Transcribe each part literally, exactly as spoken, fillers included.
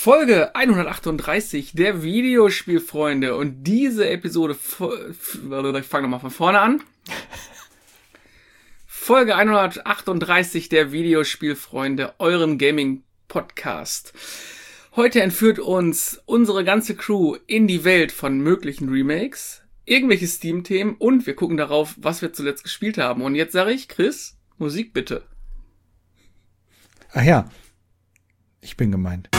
Folge hundertachtunddreißig der Videospielfreunde und diese Episode, ich fange nochmal von vorne an. Folge hundertachtunddreißig der Videospielfreunde, euren Gaming-Podcast. Heute entführt uns unsere ganze Crew in die Welt von möglichen Remakes, irgendwelche Steam-Themen und wir gucken darauf, was wir zuletzt gespielt haben. Und jetzt sage ich, Chris, Musik bitte. Ach ja, ich bin gemeint.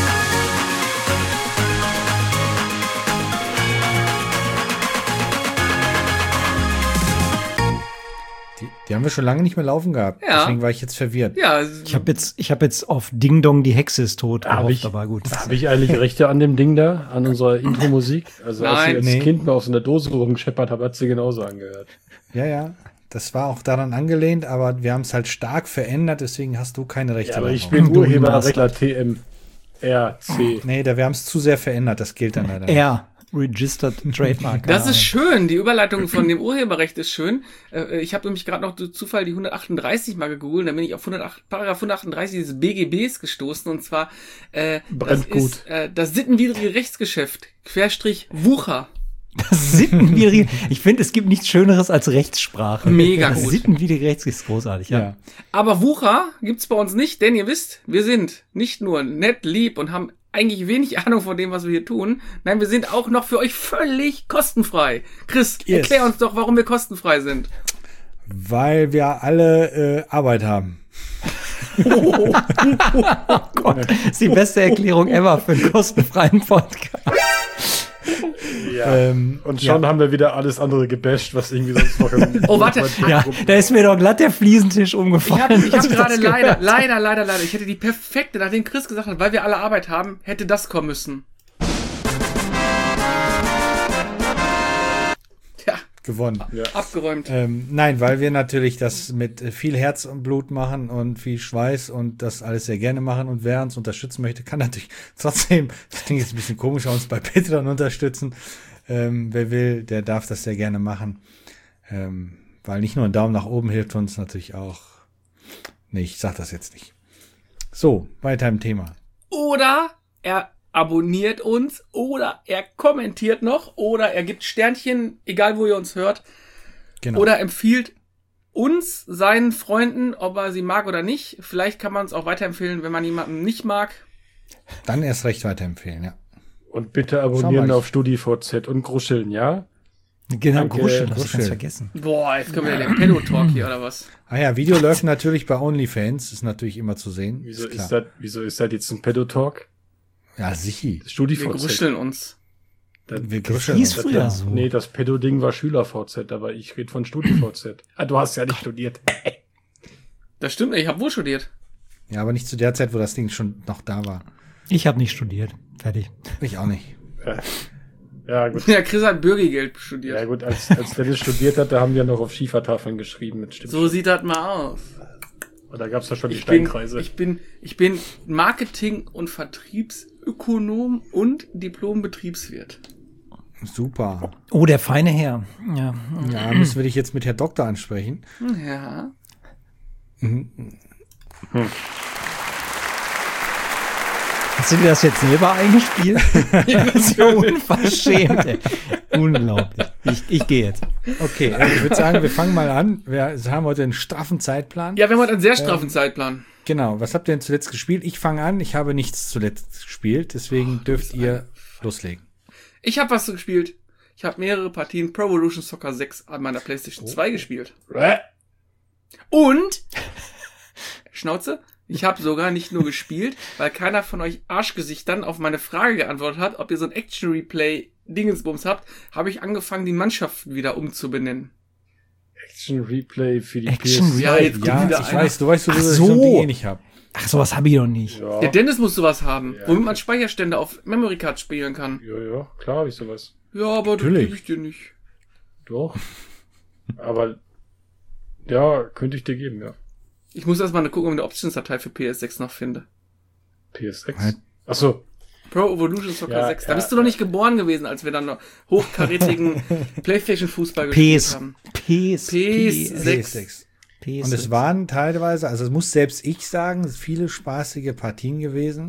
Die, die haben wir schon lange nicht mehr laufen gehabt. Ja. Deswegen war ich jetzt verwirrt. Ja. Ich habe jetzt, ich habe jetzt auf Ding Dong, die Hexe ist tot gehofft, ich, aber gut. Habe ich eigentlich Rechte an dem Ding da, an unserer Intro-Musik? Also als Nein, ich als nee. Kind mal aus einer Dose rumgescheppert habe, hat sie genauso angehört. Ja, ja. Das war auch daran angelehnt, aber wir haben es halt stark verändert, deswegen hast du keine Rechte. Ja, aber ich darauf. bin Urheberrechtler T M R C. Nee, da wir haben es zu sehr verändert, das gilt dann leider nicht. R. Registered Trademark. Das ist schön, die Überleitung von dem Urheberrecht ist schön. Ich habe nämlich gerade noch durch Zufall die hundertachtunddreißig mal gegoogelt, dann bin ich auf hundertacht, Paragraph hundertachtunddreißig des B G Bs gestoßen und zwar äh, das gut. ist äh, das sittenwidrige Rechtsgeschäft, Querstrich Wucher. Das sittenwidrige. Ich finde, es gibt nichts Schöneres als Rechtssprache. Mega das gut. Sittenwidrige Rechtsgeschäft ist großartig, ja. Ja. Aber Wucher gibt's bei uns nicht, denn ihr wisst, wir sind nicht nur nett, lieb und haben eigentlich wenig Ahnung von dem, was wir hier tun. Nein, wir sind auch noch für euch völlig kostenfrei. Chris, Yes. erklär uns doch, warum wir kostenfrei sind. Weil wir alle äh, Arbeit haben. Oh Gott, das ist die beste Erklärung ever für einen kostenfreien Podcast. Ja. Ähm, Und schon ja. haben wir wieder alles andere gebasht, was irgendwie sonst noch im Oh, warte. Ja, da ist mir doch glatt der Fliesentisch Ich umgefallen. habe ich hab als du gerade das leider, gehört hast. leider, leider, leider, ich hätte die perfekte, nachdem Chris gesagt hat, weil wir alle Arbeit haben, hätte das kommen müssen. Tja, gewonnen. Ja. abgeräumt. Ähm, nein, weil wir natürlich das mit äh, viel Herz und Blut machen und viel Schweiß und das alles sehr gerne machen und wer uns unterstützen möchte, kann natürlich trotzdem, das klingt jetzt ein bisschen komisch, uns bei Patreon unterstützen. Ähm, wer will, der darf das sehr gerne machen. Ähm, weil nicht nur ein Daumen nach oben hilft uns natürlich auch. Nee, ich sag das jetzt nicht. So, weiter im Thema. Oder er abonniert uns, oder er kommentiert noch, oder er gibt Sternchen, egal wo ihr uns hört, Genau. oder empfiehlt uns seinen Freunden, ob er sie mag oder nicht. Vielleicht kann man uns auch weiterempfehlen, wenn man jemanden nicht mag. Dann erst recht weiterempfehlen, ja. Und bitte Schau abonnieren mal. auf StudiVZ und gruscheln, ja? Genau, Danke, Gruschel, das Gruschel. ganz vergessen. Boah, jetzt können wir ja den Pedo-Talk hier, oder was? Ah ja, Video läuft natürlich bei OnlyFans, ist natürlich immer zu sehen. Wieso ist klar. ist das, wieso ist das jetzt ein Pedo-Talk? Ja, sicher. Wir StudiVZ. gruscheln uns. Das, Wir Das gruscheln hieß uns. früher das, so. nee, das Pedo-Ding war SchülerVZ, aber ich rede von StudiVZ. Ah, du hast ja nicht studiert. Das stimmt, ich habe wohl studiert. Ja, aber nicht zu der Zeit, wo das Ding schon noch da war. Ich habe nicht studiert. Fertig. Ich auch nicht. Ja, gut. Ja, Chris hat Bürgergeld studiert. Ja, gut, als, als Dennis studiert hat, da haben wir noch auf Schiefertafeln geschrieben mit Stimmschrift. So sieht das mal aus. Und da gab's ja schon die Ich bin, Steinkreise. ich bin, ich bin Marketing- und Vertriebsökonom und Diplom-Betriebswirt. Super. Oh, der feine Herr. Ja. Ja, müssen wir dich jetzt mit Herr Doktor ansprechen. Ja. Hast du dir das jetzt selber eingespielt? Das ist ja unverschämt, ey. Unglaublich. Ich, ich gehe jetzt. Okay, also ich würde sagen, wir fangen mal an. Wir haben heute einen straffen Zeitplan. Ja, wir haben heute einen sehr straffen Zeitplan. Genau, was habt ihr denn zuletzt gespielt? Ich fange an, ich habe nichts zuletzt gespielt, deswegen dürft ihr loslegen. Ich habe was gespielt. Ich habe mehrere Partien Pro Evolution Soccer sechs an meiner PlayStation zwei gespielt. Äh, Und, Schnauze, ich habe sogar nicht nur gespielt, weil keiner von euch Arschgesichtern auf meine Frage geantwortet hat, ob ihr so ein Action-Replay-Dingensbums habt, habe ich angefangen, die Mannschaften wieder umzubenennen. Action Replay für die Action P S zwei. Ja, jetzt Ja, wieder ich einer. weiß, du weißt, du Ach dass ich so. so ein Ding eh nicht habe. Ach, sowas habe ich doch nicht. Ja, Der Dennis muss sowas haben, Ja, womit man okay. Speicherstände auf Memory Card spielen kann. ja, ja, klar habe ich sowas. Ja, aber das Natürlich. gebe ich dir nicht. Doch. Aber, ja, könnte ich dir geben, ja. Ich muss erstmal gucken, ob ich eine Options-Datei für P S sechs noch finde. P S sechs? Halt. Achso. Pro Evolution Soccer Ja, sechs. Da ja, bist du noch ja. nicht geboren gewesen, als wir dann noch hochkarätigen Playstation-Fußball P gespielt S. haben. P S. P S P S sechs. sechs. P S Und es waren teilweise, also es muss selbst ich sagen, viele spaßige Partien gewesen.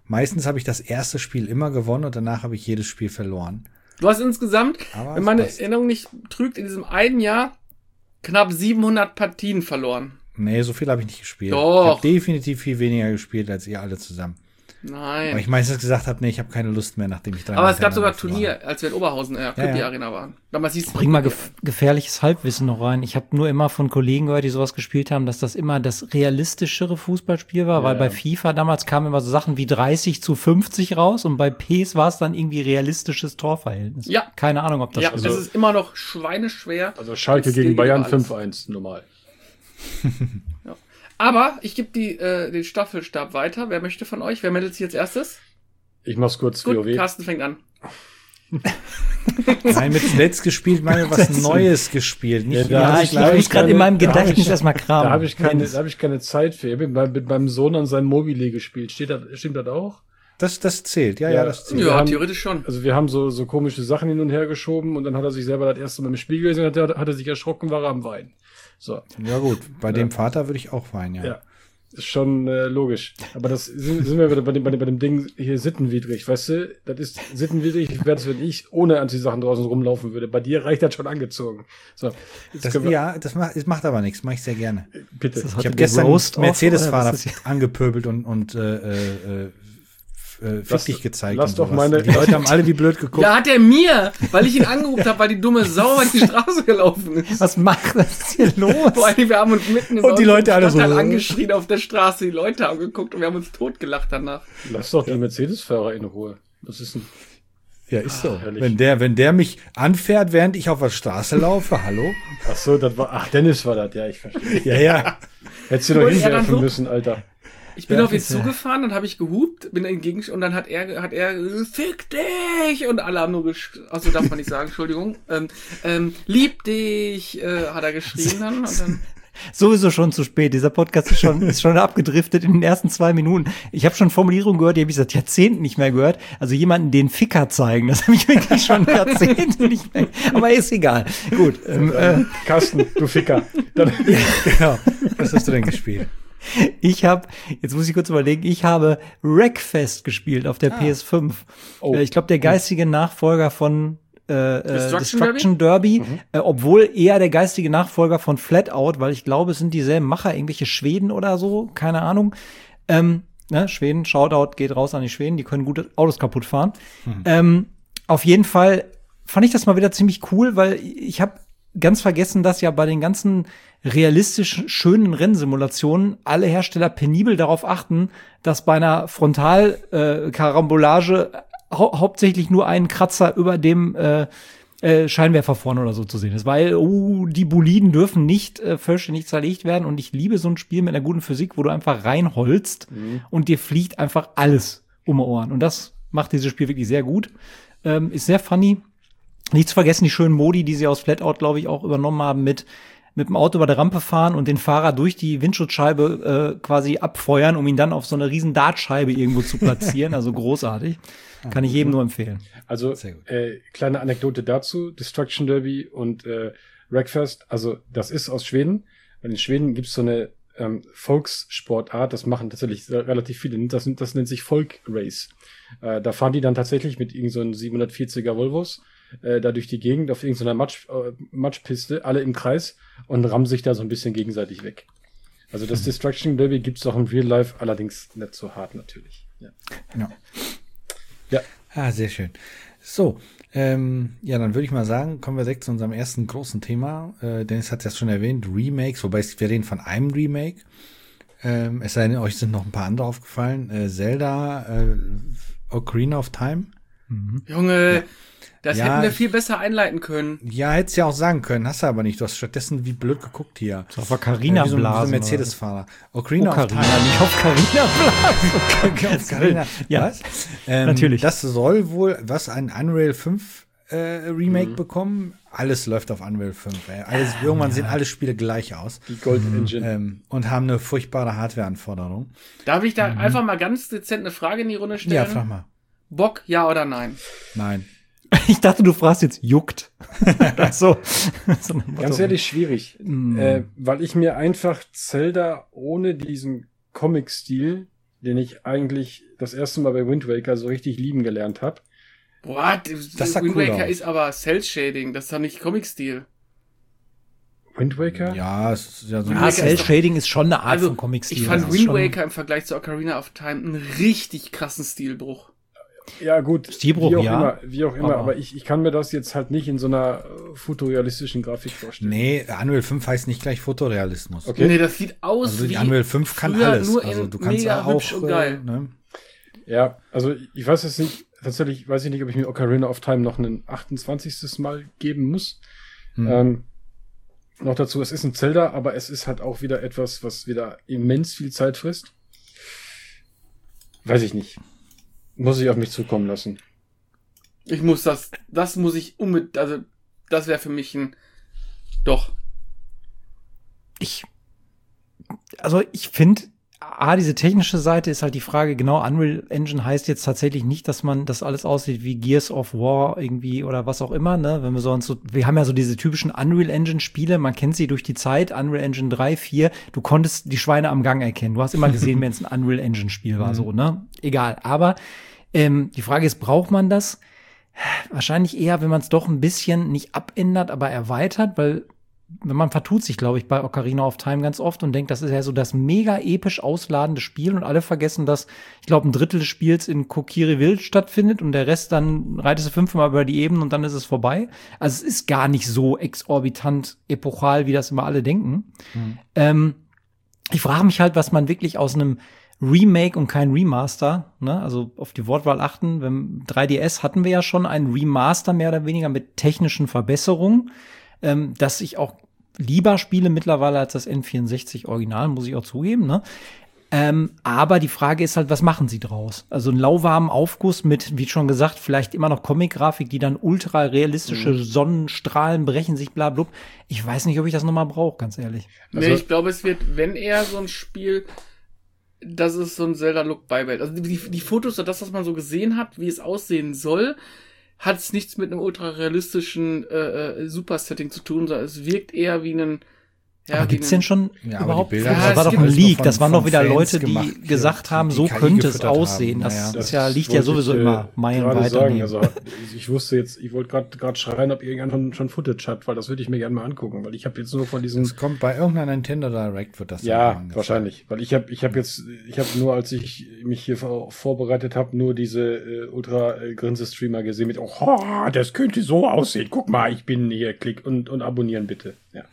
meistens habe ich das erste Spiel immer gewonnen und danach habe ich jedes Spiel verloren. Du hast insgesamt, Aber wenn meine es passt. Erinnerung nicht trügt, in diesem einen Jahr knapp siebenhundert Partien verloren. Nee, so viel habe ich nicht gespielt. Doch. Ich habe definitiv viel weniger gespielt als ihr alle zusammen. Nein. Weil ich meistens gesagt habe, nee, ich habe keine Lust mehr, nachdem ich drei Aber es gab sogar hintereinander verloren Turnier, als wir in Oberhausen, äh, Ja, ja. Arena waren. Damals hieß es Bring mal gef gefährliches Halbwissen noch rein. Ich habe nur immer von Kollegen gehört, die sowas gespielt haben, dass das immer das realistischere Fußballspiel war, Ja, weil bei ja. FIFA damals kamen immer so Sachen wie dreißig zu fünfzig raus und bei P E S war es dann irgendwie realistisches Torverhältnis. Ja. Keine Ahnung, ob das Ja, stimmt. es ist immer noch schweineschwer. Also Schalke Es gegen gilt Bayern über alles. fünf eins, normal. Ja. Aber ich gebe die äh, den Staffelstab weiter. Wer möchte von euch? Wer meldet sich jetzt erstes? Ich mach's kurz, Gut, WoW. Carsten fängt an. Nein, mit Let's gespielt, meine was Neues gespielt. Nicht Ja, da ja, hab ich, da hab ich muss ich gerade keine- in meinem da hab Gedächtnis ich- erstmal kramen. Da habe ich, keine- Mensch. da hab ich keine Zeit für. Ich habe mit, mit meinem Sohn an seinem Mobile gespielt. Steht das, stimmt das auch? das, das zählt, ja, ja, Ja. das zählt. Ja, Wir haben- theoretisch schon. Also wir haben so, so komische Sachen hin und her geschoben und dann hat er sich selber das erste Mal im Spiegel gesehen, hat er, hat er sich erschrocken, war er am Weinen. So, Ja gut, bei dem Vater würde ich auch weinen, ja. ja. Ist schon äh, logisch. Aber das sind, sind wir wieder bei dem, bei, dem, bei dem Ding hier sittenwidrig, weißt du? Das ist sittenwidrig, wäre das, wenn ich ohne Anziehsachen draußen rumlaufen würde. Bei dir reicht das schon angezogen. So, jetzt Das, können wir, ja, das macht, das macht aber nichts, mache ich sehr gerne. bitte. Das Ich Heute habe der gestern Roast-Off, oder Mercedes-Fahrer was ist das angepöbelt und, und äh, äh, äh, Lass- fick dich gezeigt. lass und doch sowas. meine- Die Leute haben alle wie blöd geguckt. Ja, hat er mir, weil ich ihn angerufen habe, weil die dumme Sau an die Straße gelaufen ist. Was macht das hier los? Vor allem, wir haben uns mitten im Und die Leute alle so- Stadtteil angeschrien auf der Straße, die Leute haben geguckt und wir haben uns totgelacht danach. Lass doch die Mercedes-Fahrer in Ruhe. Das ist ein, Ja, ist so. herrlich. Wenn der, wenn der mich anfährt, während ich auf der Straße laufe, hallo? ach so, das war, ach, Dennis war das, ja, ich verstehe. Ja, ja. Hättest du doch Und er dann hinwerfen so- müssen, Alter. Ich bin Ja, auf ihn ist ja- zugefahren und habe ich gehupt, bin entgegen und dann hat er, hat er, fick dich! Und alle haben nur geschrien, also darf man nicht sagen, Entschuldigung, ähm, ähm, lieb dich, äh, hat er geschrien dann und dann. Sowieso schon zu spät. Dieser Podcast ist schon, ist schon abgedriftet in den ersten zwei Minuten. Ich habe schon Formulierungen gehört, die habe ich seit Jahrzehnten nicht mehr gehört. Also jemanden den Ficker zeigen, das habe ich wirklich schon Jahrzehnte nicht mehr. Aber ist egal. Gut. Ähm, äh, Carsten, du Ficker. Dann, Genau. Was hast du denn gespielt? ich habe, jetzt muss ich kurz überlegen, ich habe Wreckfest gespielt auf der P S fünf. Oh. Äh, Ich glaube, der geistige Nachfolger von äh, äh, Destruction Destruction Derby, äh, obwohl eher der geistige Nachfolger von Flatout, weil ich glaube, es sind dieselben Macher, irgendwelche Schweden oder so, keine Ahnung. Ähm, ne, Schweden, Shoutout geht raus an die Schweden, die können gute Autos kaputt fahren. Ähm, auf jeden Fall fand ich das mal wieder ziemlich cool, weil ich habe ganz vergessen, dass ja bei den ganzen realistisch schönen Rennsimulationen alle Hersteller penibel darauf achten, dass bei einer Frontalkarambolage äh, Karambolage hau hauptsächlich nur ein Kratzer über dem äh, äh, Scheinwerfer vorne oder so zu sehen ist, weil oh, die Boliden dürfen nicht äh, vollständig zerlegt werden und ich liebe so ein Spiel mit einer guten Physik, wo du einfach reinholst und dir fliegt einfach alles um die Ohren und das macht dieses Spiel wirklich sehr gut, ähm, ist sehr funny. Nicht zu vergessen die schönen Modi, die sie aus Flatout, glaube ich, auch übernommen haben mit mit dem Auto über der Rampe fahren und den Fahrer durch die Windschutzscheibe äh, quasi abfeuern, um ihn dann auf so eine riesen Dartscheibe irgendwo zu platzieren. Also großartig. Kann ich jedem nur empfehlen. also, Sehr gut. äh, kleine Anekdote dazu. Destruction Derby und äh, Wreckfest. Also, das ist aus Schweden. Und in Schweden gibt's so eine ähm, Volkssportart. Das machen tatsächlich relativ viele. Das, das nennt sich Folk Race. Äh, da fahren die dann tatsächlich mit irgend so einem siebenhundertvierziger Volvos äh, da durch die Gegend auf irgendeiner Matsch, äh, Matschpiste, alle im Kreis und rammen sich da so ein bisschen gegenseitig weg. Also das Destruction Derby gibt's auch im Real Life, allerdings nicht so hart natürlich. Ja. Ja. Ja. Ah, sehr schön. So, ähm, ja, dann würde ich mal sagen, kommen wir direkt zu unserem ersten großen Thema. Äh, Dennis hat es ja schon erwähnt, Remakes, wobei wir reden von einem Remake. Ähm, es sei denn, euch sind noch ein paar andere aufgefallen. Äh, Zelda, äh, Ocarina of Time. Junge, das Ja, hätten wir ich- viel besser einleiten können. Ja, hättest ja auch sagen können, hast du aber nicht. Du hast stattdessen wie blöd geguckt hier. So auf der Carina wie so, ein- wie so ein Blasen. Mercedes-Fahrer. Ocarina of Ocarina, Time. nicht auf Carina Blasen. Auf Carina. Ja, Was? Ähm, natürlich. Das soll wohl, was, ein Unreal fünf äh, Remake Mhm. bekommen. Alles läuft auf Unreal fünf. Ey. Alles, irgendwann sehen alle Spiele gleich aus. Die Gold Engine. Ähm, und haben eine furchtbare Hardware-Anforderung. Darf ich da einfach mal ganz dezent eine Frage in die Runde stellen? Ja, frag mal. Bock, ja oder nein? Nein. Ich dachte, du fragst jetzt juckt. Ach so. So nach dem Ganz Motto. ehrlich, schwierig. Mm. Äh, weil ich mir einfach Zelda ohne diesen Comic-Stil den ich eigentlich das erste Mal bei Wind Waker so richtig lieben gelernt habe. Boah, Das sah Wind cool Waker aus. ist aber Cell-Shading, das ist doch nicht Comic-Stil. Wind Waker? Ja, es ist ja so Wind Ja, Waker ist doch- Cell-Shading ist schon eine Art Also, von Comic-Stil. ich fand Das ist Wind schon- Waker im Vergleich zu Ocarina of Time einen richtig krassen Stilbruch. Ja, gut. Stilbruch, wie auch ja. immer, wie auch immer, Aber- aber, ich, ich kann mir das jetzt halt nicht in so einer äh, fotorealistischen Grafik vorstellen. Nee, Unreal fünf heißt nicht gleich Fotorealismus. Okay. Nee, das sieht aus Also die wie Unreal fünf kann früher, alles. nur Also in du kannst mega auch hübsch und geil. Äh, ne? Ja, also ich weiß jetzt nicht, tatsächlich weiß ich nicht, ob ich mir Ocarina of Time noch ein achtundzwanzigstes Mal geben muss. Hm. Ähm, noch dazu, es ist ein Zelda, aber es ist halt auch wieder etwas, was wieder immens viel Zeit frisst. Weiß ich nicht. Muss ich auf mich zukommen lassen. Ich muss das, das muss ich unbedingt, also das wäre für mich ein, doch. Ich, also ich finde, A, diese technische Seite ist halt die Frage, genau, Unreal Engine heißt jetzt tatsächlich nicht, dass man das alles aussieht wie Gears of War irgendwie oder was auch immer, ne, wenn wir sonst so, wir haben ja so diese typischen Unreal Engine Spiele, man kennt sie durch die Zeit, Unreal Engine drei, vier, du konntest die Schweine am Gang erkennen, du hast immer gesehen, wenn es ein Unreal Engine Spiel war, so, ne, egal, aber ähm, die Frage ist, braucht man das? Wahrscheinlich eher, wenn man es doch ein bisschen nicht abändert, aber erweitert, weil wenn man vertut sich, glaube ich, bei Ocarina of Time ganz oft und denkt, das ist ja so das mega episch ausladende Spiel und alle vergessen, dass, ich glaube, ein Drittel des Spiels in Kokiri-Wild stattfindet und der Rest dann reitest du fünfmal über die Ebenen und dann ist es vorbei. Also es ist gar nicht so exorbitant epochal, wie das immer alle denken. Mhm. Ähm, ich frage mich halt, was man wirklich aus einem Remake und kein Remaster, ne? Also auf die Wortwahl achten. Beim drei D S hatten wir ja schon ein Remaster mehr oder weniger mit technischen Verbesserungen, ähm, das ich auch lieber spiele mittlerweile als das N vierundsechzig Original, muss ich auch zugeben, ne? Ähm, aber die Frage ist halt, was machen sie draus? Also einen lauwarmen Aufguss mit, wie schon gesagt, vielleicht immer noch Comic-Grafik, die dann ultra realistische Mhm. Sonnenstrahlen brechen sich, bla, bla. Ich weiß nicht, ob ich das noch mal brauche, ganz ehrlich. Also- nee, ich glaube, es wird, wenn eher so ein Spiel, dass es so ein Zelda-Look beibehält. Also die, die Fotos, oder das, was man so gesehen hat, wie es aussehen soll, hat es nichts mit einem ultra realistischen äh, äh, Super-Setting zu tun, sondern es wirkt eher wie ein. Ja, aber wie gibt's ein- denn schon Ja, aber überhaupt? die Bilder, Ja, das es war doch gibt ein alles Leak. von- Das waren doch von wieder Fans Leute, die gemacht, die gesagt haben, die so K I könnte es gefüttert haben. aussehen. Das Naja. ist ja, liegt ja wollte sowieso ich, äh, immer meilenweit gerade sagen. daneben. Also ich wusste jetzt, ich wollte gerade gerade schreien, ob irgendjemand schon, schon Footage hat, weil das würde ich mir gerne mal angucken, weil ich habe jetzt nur von diesem Das kommt bei irgendeiner Nintendo Direct, wird das ja, dann angezeigt. wahrscheinlich, weil ich habe ich habe jetzt ich habe nur als ich mich hier vor, vorbereitet habe, nur diese äh, ultra äh, Grinse Streamer gesehen mit oh, das könnte so aussehen. Guck mal, ich bin hier, klick und und abonnieren bitte. Ja.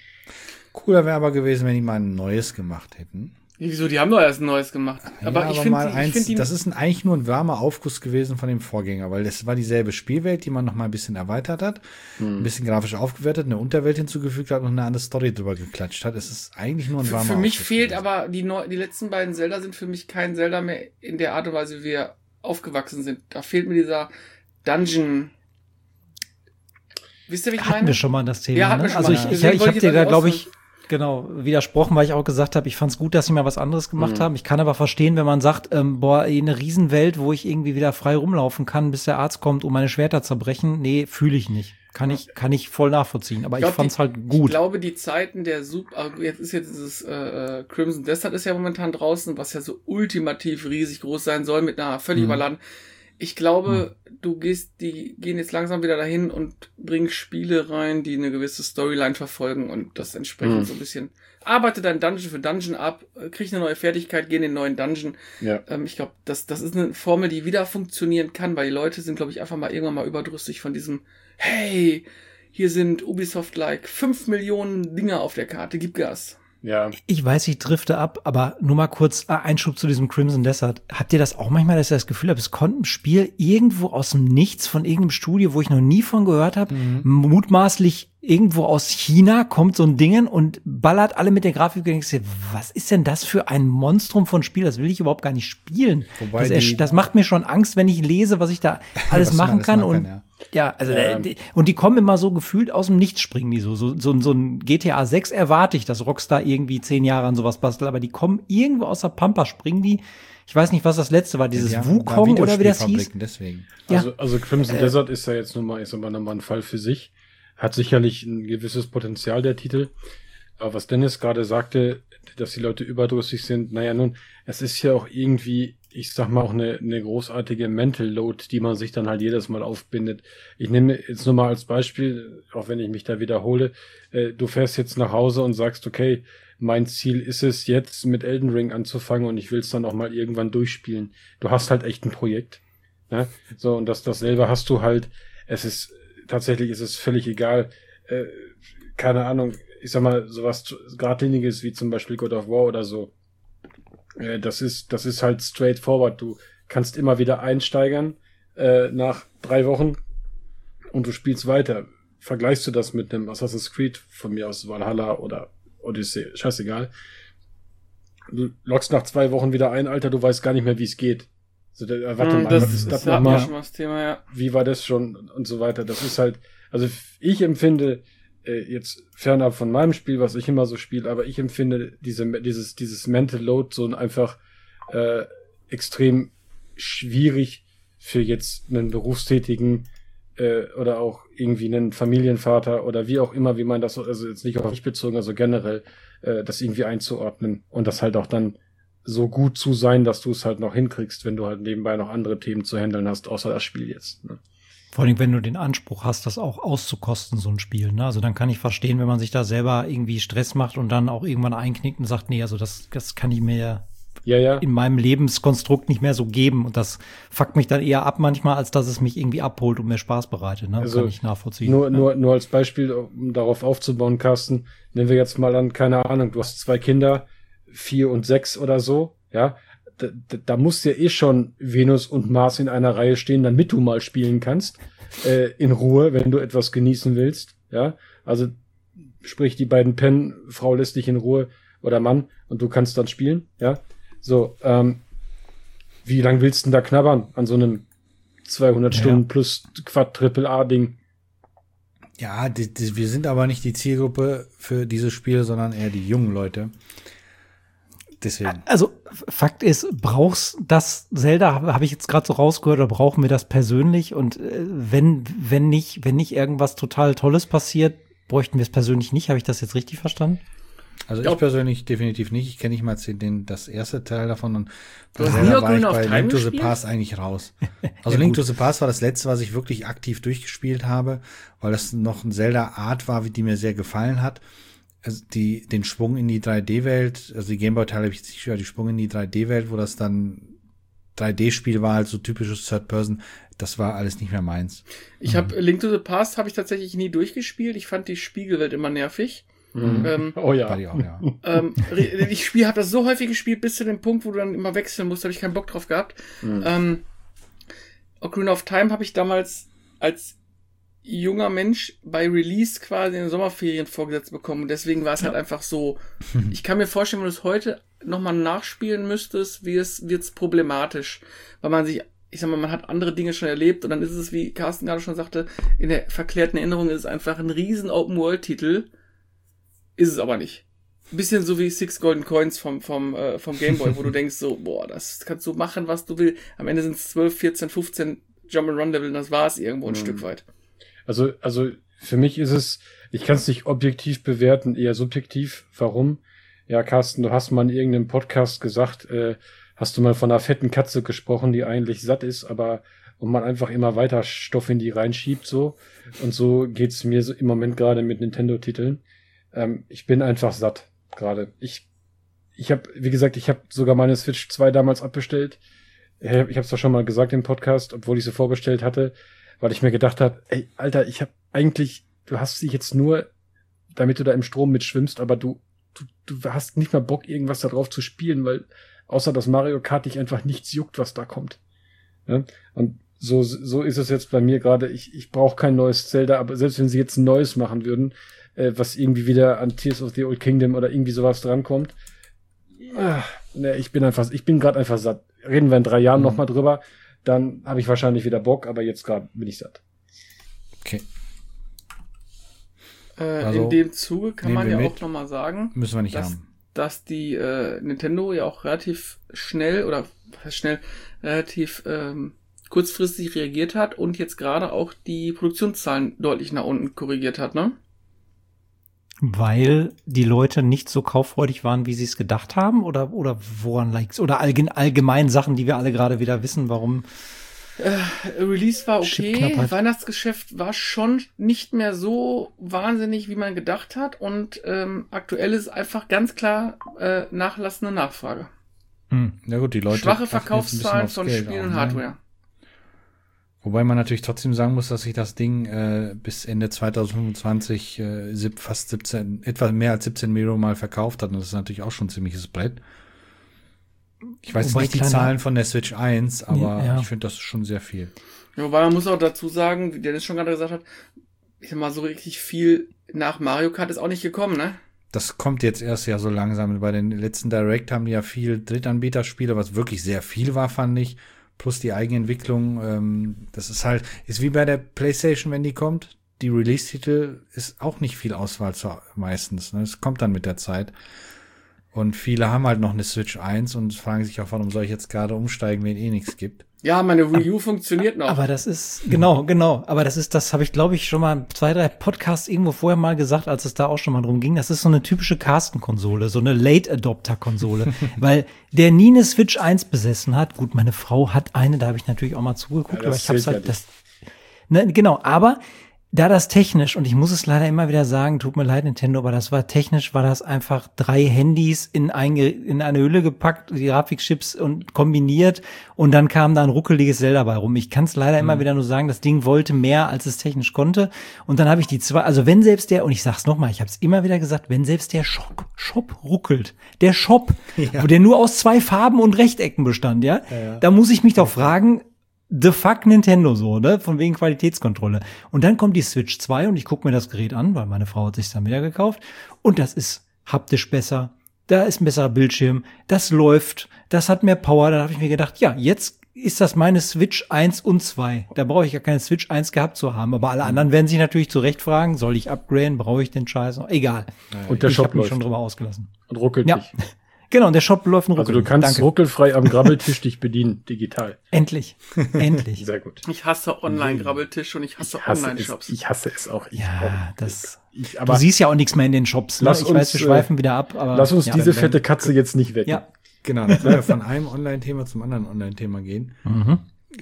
Cooler wäre aber gewesen, wenn die mal ein neues gemacht hätten. Wieso, die haben doch erst ein neues gemacht. Aber Ja, ich mal finde, ich eins, finde die. das ist ein, eigentlich nur ein warmer Aufguss gewesen von dem Vorgänger, weil das war dieselbe Spielwelt, die man noch mal ein bisschen erweitert hat, Hm. ein bisschen grafisch aufgewertet, eine Unterwelt hinzugefügt hat und eine andere Story drüber geklatscht hat. Es ist eigentlich nur ein Für, warmer für mich Aufguss fehlt gewesen. aber die, neu, die letzten beiden Zelda sind für mich kein Zelda mehr in der Art und Weise, wie wir aufgewachsen sind. Da fehlt mir dieser Dungeon. Wisst ihr, wie ich Hatten meine? wir schon mal das Thema. Ja, hatten ne? wir schon Also mal. ich, ich, Deswegen ich wollte habe ich dir jetzt da, auch glaube so- ich, genau widersprochen, weil ich auch gesagt habe, ich fand es gut, dass sie mal was anderes gemacht Mhm. haben. Ich kann aber verstehen, wenn man sagt, ähm, boah, ey, eine Riesenwelt, wo ich irgendwie wieder frei rumlaufen kann, bis der Arzt kommt und meine Schwerter zerbrechen. Nee, fühle ich nicht. Kann ich, kann ich voll nachvollziehen. Aber ich, glaub, fand's die- halt Ich gut. glaube, die Zeiten der Super, jetzt ist jetzt dieses äh, äh, Crimson Desert ist ja momentan draußen, was ja so ultimativ riesig groß sein soll, mit einer völlig Mhm. überladen. Ich glaube, du gehst, die gehen jetzt langsam wieder dahin und bringen Spiele rein, die eine gewisse Storyline verfolgen und das entsprechend Mhm. so ein bisschen. Arbeite dein Dungeon für Dungeon ab, äh, krieg eine neue Fertigkeit, geh in den neuen Dungeon. Ja. Ähm, ich glaube, das, das ist eine Formel, die wieder funktionieren kann, weil die Leute sind, glaube ich, einfach mal irgendwann mal überdrüssig von diesem, hey, hier sind Ubisoft-like fünf Millionen Dinge auf der Karte, gib Gas. Ja. Ich weiß, ich drifte ab, aber nur mal kurz äh, Einschub zu diesem Crimson Desert. Habt ihr das auch manchmal, dass ihr das Gefühl habt, es kommt ein Spiel irgendwo aus dem Nichts von irgendeinem Studio, wo ich noch nie von gehört habe, mutmaßlich irgendwo aus China kommt so ein Dingen und ballert alle mit der Grafik und denkst dir, was ist denn das für ein Monstrum von Spiel? Das will ich überhaupt gar nicht spielen. Wobei Das, die- ersch- das macht mir schon Angst, wenn ich lese, was ich da alles Was man machen alles kann. machen Und kann, ja. ja, also Ja. äh, die, und die kommen immer so gefühlt aus dem Nichts springen die so. So, so, so ein G T A sechs erwarte ich, dass Rockstar irgendwie zehn Jahre an sowas bastelt, aber die kommen irgendwo aus der Pampa, springen die. Ich weiß nicht, was das letzte war, dieses Die haben da Wukong oder wie das hieß. Videospielfabriken, Deswegen. Ja. Also, also Crimson Äh. Desert ist ja jetzt nun mal, ist aber nochmal ein Fall für sich. Hat sicherlich ein gewisses Potenzial, der Titel. Aber was Dennis gerade sagte, dass die Leute überdrüssig sind, naja nun, es ist ja auch irgendwie, ich sag mal, auch eine, eine großartige Mental Load, die man sich dann halt jedes Mal aufbindet. Ich nehme jetzt nur mal als Beispiel, auch wenn ich mich da wiederhole, äh, du fährst jetzt nach Hause und sagst, okay, mein Ziel ist es jetzt mit Elden Ring anzufangen und ich will es dann auch mal irgendwann durchspielen. Du hast halt echt ein Projekt. Ne? So, und das, dasselbe hast du halt, es ist, tatsächlich ist es völlig egal, äh, keine Ahnung, ich sag mal, sowas Geradliniges wie zum Beispiel God of War oder so. Äh, das ist, das ist halt straightforward. Du kannst immer wieder einsteigern äh, nach drei Wochen und du spielst weiter. Vergleichst du das mit einem Assassin's Creed von mir aus Valhalla oder Odyssey, scheißegal. Du loggst nach zwei Wochen wieder ein, Alter, du weißt gar nicht mehr, wie es geht. So, der, warte Mm, mal, das was ist ist das ja nochmal? schon mal das Thema, ja. Wie war das schon und so weiter. Das ist halt, also ich empfinde äh, jetzt fernab von meinem Spiel, was ich immer so spiele, aber ich empfinde diese dieses dieses Mental Load so einfach äh, extrem schwierig für jetzt einen Berufstätigen äh, oder auch irgendwie einen Familienvater oder wie auch immer, wie man das, also jetzt nicht auf mich bezogen, also generell, äh, das irgendwie einzuordnen und das halt auch dann so gut zu sein, dass du es halt noch hinkriegst, wenn du halt nebenbei noch andere Themen zu handeln hast, außer das Spiel jetzt. Ne? Vor allem, wenn du den Anspruch hast, das auch auszukosten, so ein Spiel. Ne? Also dann kann ich verstehen, wenn man sich da selber irgendwie Stress macht und dann auch irgendwann einknickt und sagt, nee, also das, das kann ich mir ja, ja. in meinem Lebenskonstrukt nicht mehr so geben. Und das fuckt mich dann eher ab manchmal, als dass es mich irgendwie abholt und mir Spaß bereitet. Ne? Also kann ich nachvollziehen. Nur, ja. nur, nur als Beispiel, um darauf aufzubauen, Carsten, nehmen wir jetzt mal an, keine Ahnung, du hast zwei Kinder, vier und sechs oder so, ja, da, da, da muss ja eh schon Venus und Mars in einer Reihe stehen, damit du mal spielen kannst, äh, in Ruhe, wenn du etwas genießen willst, ja, also sprich, die beiden pennen, Frau lässt dich in Ruhe oder Mann und du kannst dann spielen, ja, so, ähm, wie lang willst du denn da knabbern an so einem zweihundert Ja. Stunden plus Quad-Triple-A-Ding? Ja, die, die, wir sind aber nicht die Zielgruppe für dieses Spiel, sondern eher die jungen Leute. Deswegen. Also Fakt ist, brauchst das Zelda, habe hab ich jetzt gerade so rausgehört, oder brauchen wir das persönlich? Und äh, wenn wenn nicht, wenn nicht irgendwas total Tolles passiert, bräuchten wir es persönlich nicht. Habe ich das jetzt richtig verstanden? Also Ja. ich persönlich definitiv nicht. Ich kenne nicht mal den, das erste Teil davon und Du hast daher nie war ich Ocarina of bei Time Link to the gespielt? Past eigentlich raus. Also Ja, Link gut. to the Past war das letzte, was ich wirklich aktiv durchgespielt habe, weil das noch ein Zelda-Art war, die mir sehr gefallen hat. Also die, den Schwung in die drei D-Welt, also die Gameboy-Teile habe ich jetzt nicht gehört, die Schwung in die drei D-Welt, wo das dann drei D-Spiel war, also typisches Third-Person, das war alles nicht mehr meins. Ich habe Link to the Past habe ich tatsächlich nie durchgespielt. Ich fand die Spiegelwelt immer nervig. Mhm. Ähm, Oh ja. War die auch, ja. ähm, re- ich spiel, habe das so häufig gespielt, bis zu dem Punkt, wo du dann immer wechseln musst, habe ich keinen Bock drauf gehabt. Mhm. Ähm, Ocarina of Time habe ich damals als junger Mensch bei Release quasi in den Sommerferien vorgesetzt bekommen. Und deswegen war es halt einfach so, ich kann mir vorstellen, wenn du es heute nochmal nachspielen müsstest, wird es problematisch. Weil man sich, ich sag mal, man hat andere Dinge schon erlebt und dann ist es, wie Carsten gerade schon sagte, in der verklärten Erinnerung ist es einfach ein riesen Open-World-Titel. Ist es aber nicht. Ein bisschen so wie Six Golden Coins vom, vom, äh, vom Gameboy, wo du denkst so, boah, das kannst du machen, was du willst. Am Ende sind es zwölf, vierzehn, fünfzehn Jump'n'Run-Level und das war es irgendwo ein Mhm. Stück weit. Also, also für mich ist es, ich kann es nicht objektiv bewerten, eher subjektiv. Warum? Ja, Carsten, du hast mal in irgendeinem Podcast gesagt, äh, hast du mal von einer fetten Katze gesprochen, die eigentlich satt ist, aber und man einfach immer weiter Stoff in die reinschiebt, so. Und so geht's mir so im Moment gerade mit Nintendo-Titeln. Ähm, ich bin einfach satt gerade. Ich, ich habe, wie gesagt, ich habe sogar meine Switch zwei damals abbestellt. Ich habe es zwar schon mal gesagt im Podcast, obwohl ich sie vorbestellt hatte, weil ich mir gedacht habe, ey, Alter, ich habe eigentlich, du hast sie jetzt nur, damit du da im Strom mitschwimmst, aber du, du, du hast nicht mal Bock, irgendwas da drauf zu spielen, weil außer das Mario Kart dich einfach nichts juckt, was da kommt. Ja? Und so, so ist es jetzt bei mir gerade. Ich, ich brauche kein neues Zelda, aber selbst wenn sie jetzt ein neues machen würden, äh, was irgendwie wieder an Tears of the Old Kingdom oder irgendwie sowas drankommt, ah, ne, ich bin einfach, ich bin gerade einfach satt. Reden wir in drei Jahren Mhm. noch mal drüber, dann habe ich wahrscheinlich wieder Bock, aber jetzt gerade bin ich satt. Okay, Äh, Also, in dem Zuge kann nehmen man wir ja mit. auch nochmal sagen, müssen wir nicht dass, haben. dass die äh, Nintendo ja auch relativ schnell oder was heißt schnell, relativ ähm, kurzfristig reagiert hat und jetzt gerade auch die Produktionszahlen deutlich nach unten korrigiert hat, ne? Weil die Leute nicht so kauffreudig waren, wie sie es gedacht haben? Oder, oder woran liegt's? Oder allgemein, allgemein Sachen, die wir alle gerade wieder wissen, warum? Äh, Release war okay. Chipknappheit. Weihnachtsgeschäft war schon nicht mehr so wahnsinnig, wie man gedacht hat. Und ähm, aktuell ist einfach ganz klar äh, nachlassende Nachfrage. Hm. Ja gut, die Leute Schwache achten jetzt ein bisschen Verkaufszahlen aufs von Geld Spielen auch, und ne? Hardware. Wobei man natürlich trotzdem sagen muss, dass sich das Ding äh, bis Ende zwanzig fünfundzwanzig äh, sieb- fast siebzehn, etwa mehr als siebzehn Millionen Mal verkauft hat. Und das ist natürlich auch schon ein ziemliches Brett. Ich weiß Wobei nicht die kleiner- Zahlen von der Switch eins, aber Ja, ja. ich finde, das ist schon sehr viel. Ja, wobei man muss auch dazu sagen, wie Dennis schon gerade gesagt hat, ich sag mal, so richtig viel nach Mario Kart ist auch nicht gekommen, ne? Das kommt jetzt erst ja so langsam. Bei den letzten Direct haben die ja viel Drittanbieterspiele, was wirklich sehr viel war, fand ich. Plus die Eigenentwicklung. Ähm, das ist halt, ist wie bei der PlayStation, wenn die kommt. Die Release-Titel ist auch nicht viel Auswahl zu, meistens. Ne? Es kommt dann mit der Zeit. Und viele haben halt noch eine Switch eins und fragen sich auch, warum soll ich jetzt gerade umsteigen, wenn eh nichts gibt. Ja, meine Wii U funktioniert noch. Aber das ist, genau, genau. Aber das ist, das habe ich, glaube ich, schon mal zwei, drei Podcasts irgendwo vorher mal gesagt, als es da auch schon mal drum ging. Das ist so eine typische Carsten-Konsole, so eine Late-Adopter-Konsole. Weil der nie eine Switch eins besessen hat. Gut, meine Frau hat eine, da habe ich natürlich auch mal zugeguckt, Ja, aber das ich habe zählt halt ja das. Ne, genau, aber da das technisch, und ich muss es leider immer wieder sagen, tut mir leid, Nintendo, aber das war technisch, war das einfach drei Handys in, ein, in eine Hülle gepackt, die Grafikchips und kombiniert, und dann kam da ein ruckeliges Zelda bei rum. Ich kann es leider immer wieder nur sagen, das Ding wollte mehr, als es technisch konnte. Und dann habe ich die zwei, also wenn selbst der, und ich sag's nochmal, ich habe es immer wieder gesagt, wenn selbst der Shop, Shop ruckelt, der Shop, Ja. wo der nur aus zwei Farben und Rechtecken bestand, ja, Ja, ja. da muss ich mich doch fragen, the fuck Nintendo so, ne? Von wegen Qualitätskontrolle. Und dann kommt die Switch zwei und ich gucke mir das Gerät an, weil meine Frau hat sich dann wieder gekauft. Und das ist haptisch besser. Da ist ein besserer Bildschirm. Das läuft. Das hat mehr Power. Da habe ich mir gedacht, ja, jetzt ist das meine Switch eins und zwei. Da brauche ich ja keine Switch eins gehabt zu haben. Aber alle anderen werden sich natürlich zu Recht fragen, soll ich upgraden? Brauche ich den Scheiß noch? Egal. Und der ich Shop habe mich läuft schon drüber ausgelassen. und ruckelt Ja. nicht. Genau, und der Shop läuft nur Also du kannst Danke. ruckelfrei am Grabbeltisch dich bedienen, digital. Endlich. Endlich. Sehr gut. Ich hasse Online-Grabbeltisch und ich hasse, Ich hasse, Online-Shops. es, ich hasse es auch. Ich Ja, auch. das. Ich, Du aber siehst ja auch nichts mehr in den Shops. Ne? Lass Ich uns, weiß, wir schweifen wieder ab, aber. lass uns ja, diese wenn- fette Katze jetzt nicht wecken. Ja. Genau, dann können wir von einem Online-Thema zum anderen Online-Thema gehen. Mhm.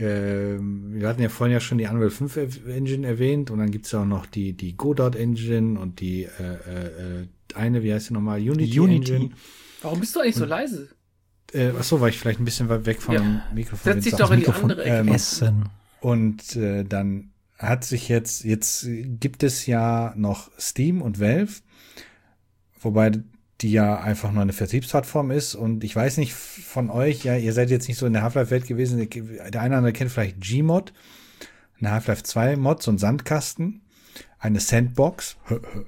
Ähm, wir hatten ja vorhin ja schon die Unreal fünf Engine erwähnt und dann gibt's ja auch noch die, die Godot Engine und die äh, äh, eine, wie heißt die nochmal? Unity, Unity. Engine. Warum bist du eigentlich so leise? Äh, achso, war ich vielleicht ein bisschen weit weg vom Ja. Mikrofon. Setz dich Jetzt doch auch- in die Mikrofon, andere Ecke. ähm, Essen. Und äh, dann hat sich jetzt, jetzt gibt es ja noch Steam und Valve, wobei die ja einfach nur eine Vertriebsplattform ist. Und ich weiß nicht von euch, ja, ihr seid jetzt nicht so in der Half-Life-Welt gewesen. Der eine oder andere kennt vielleicht Gmod, eine Half-Life zwei Mod, so ein Sandkasten, eine Sandbox,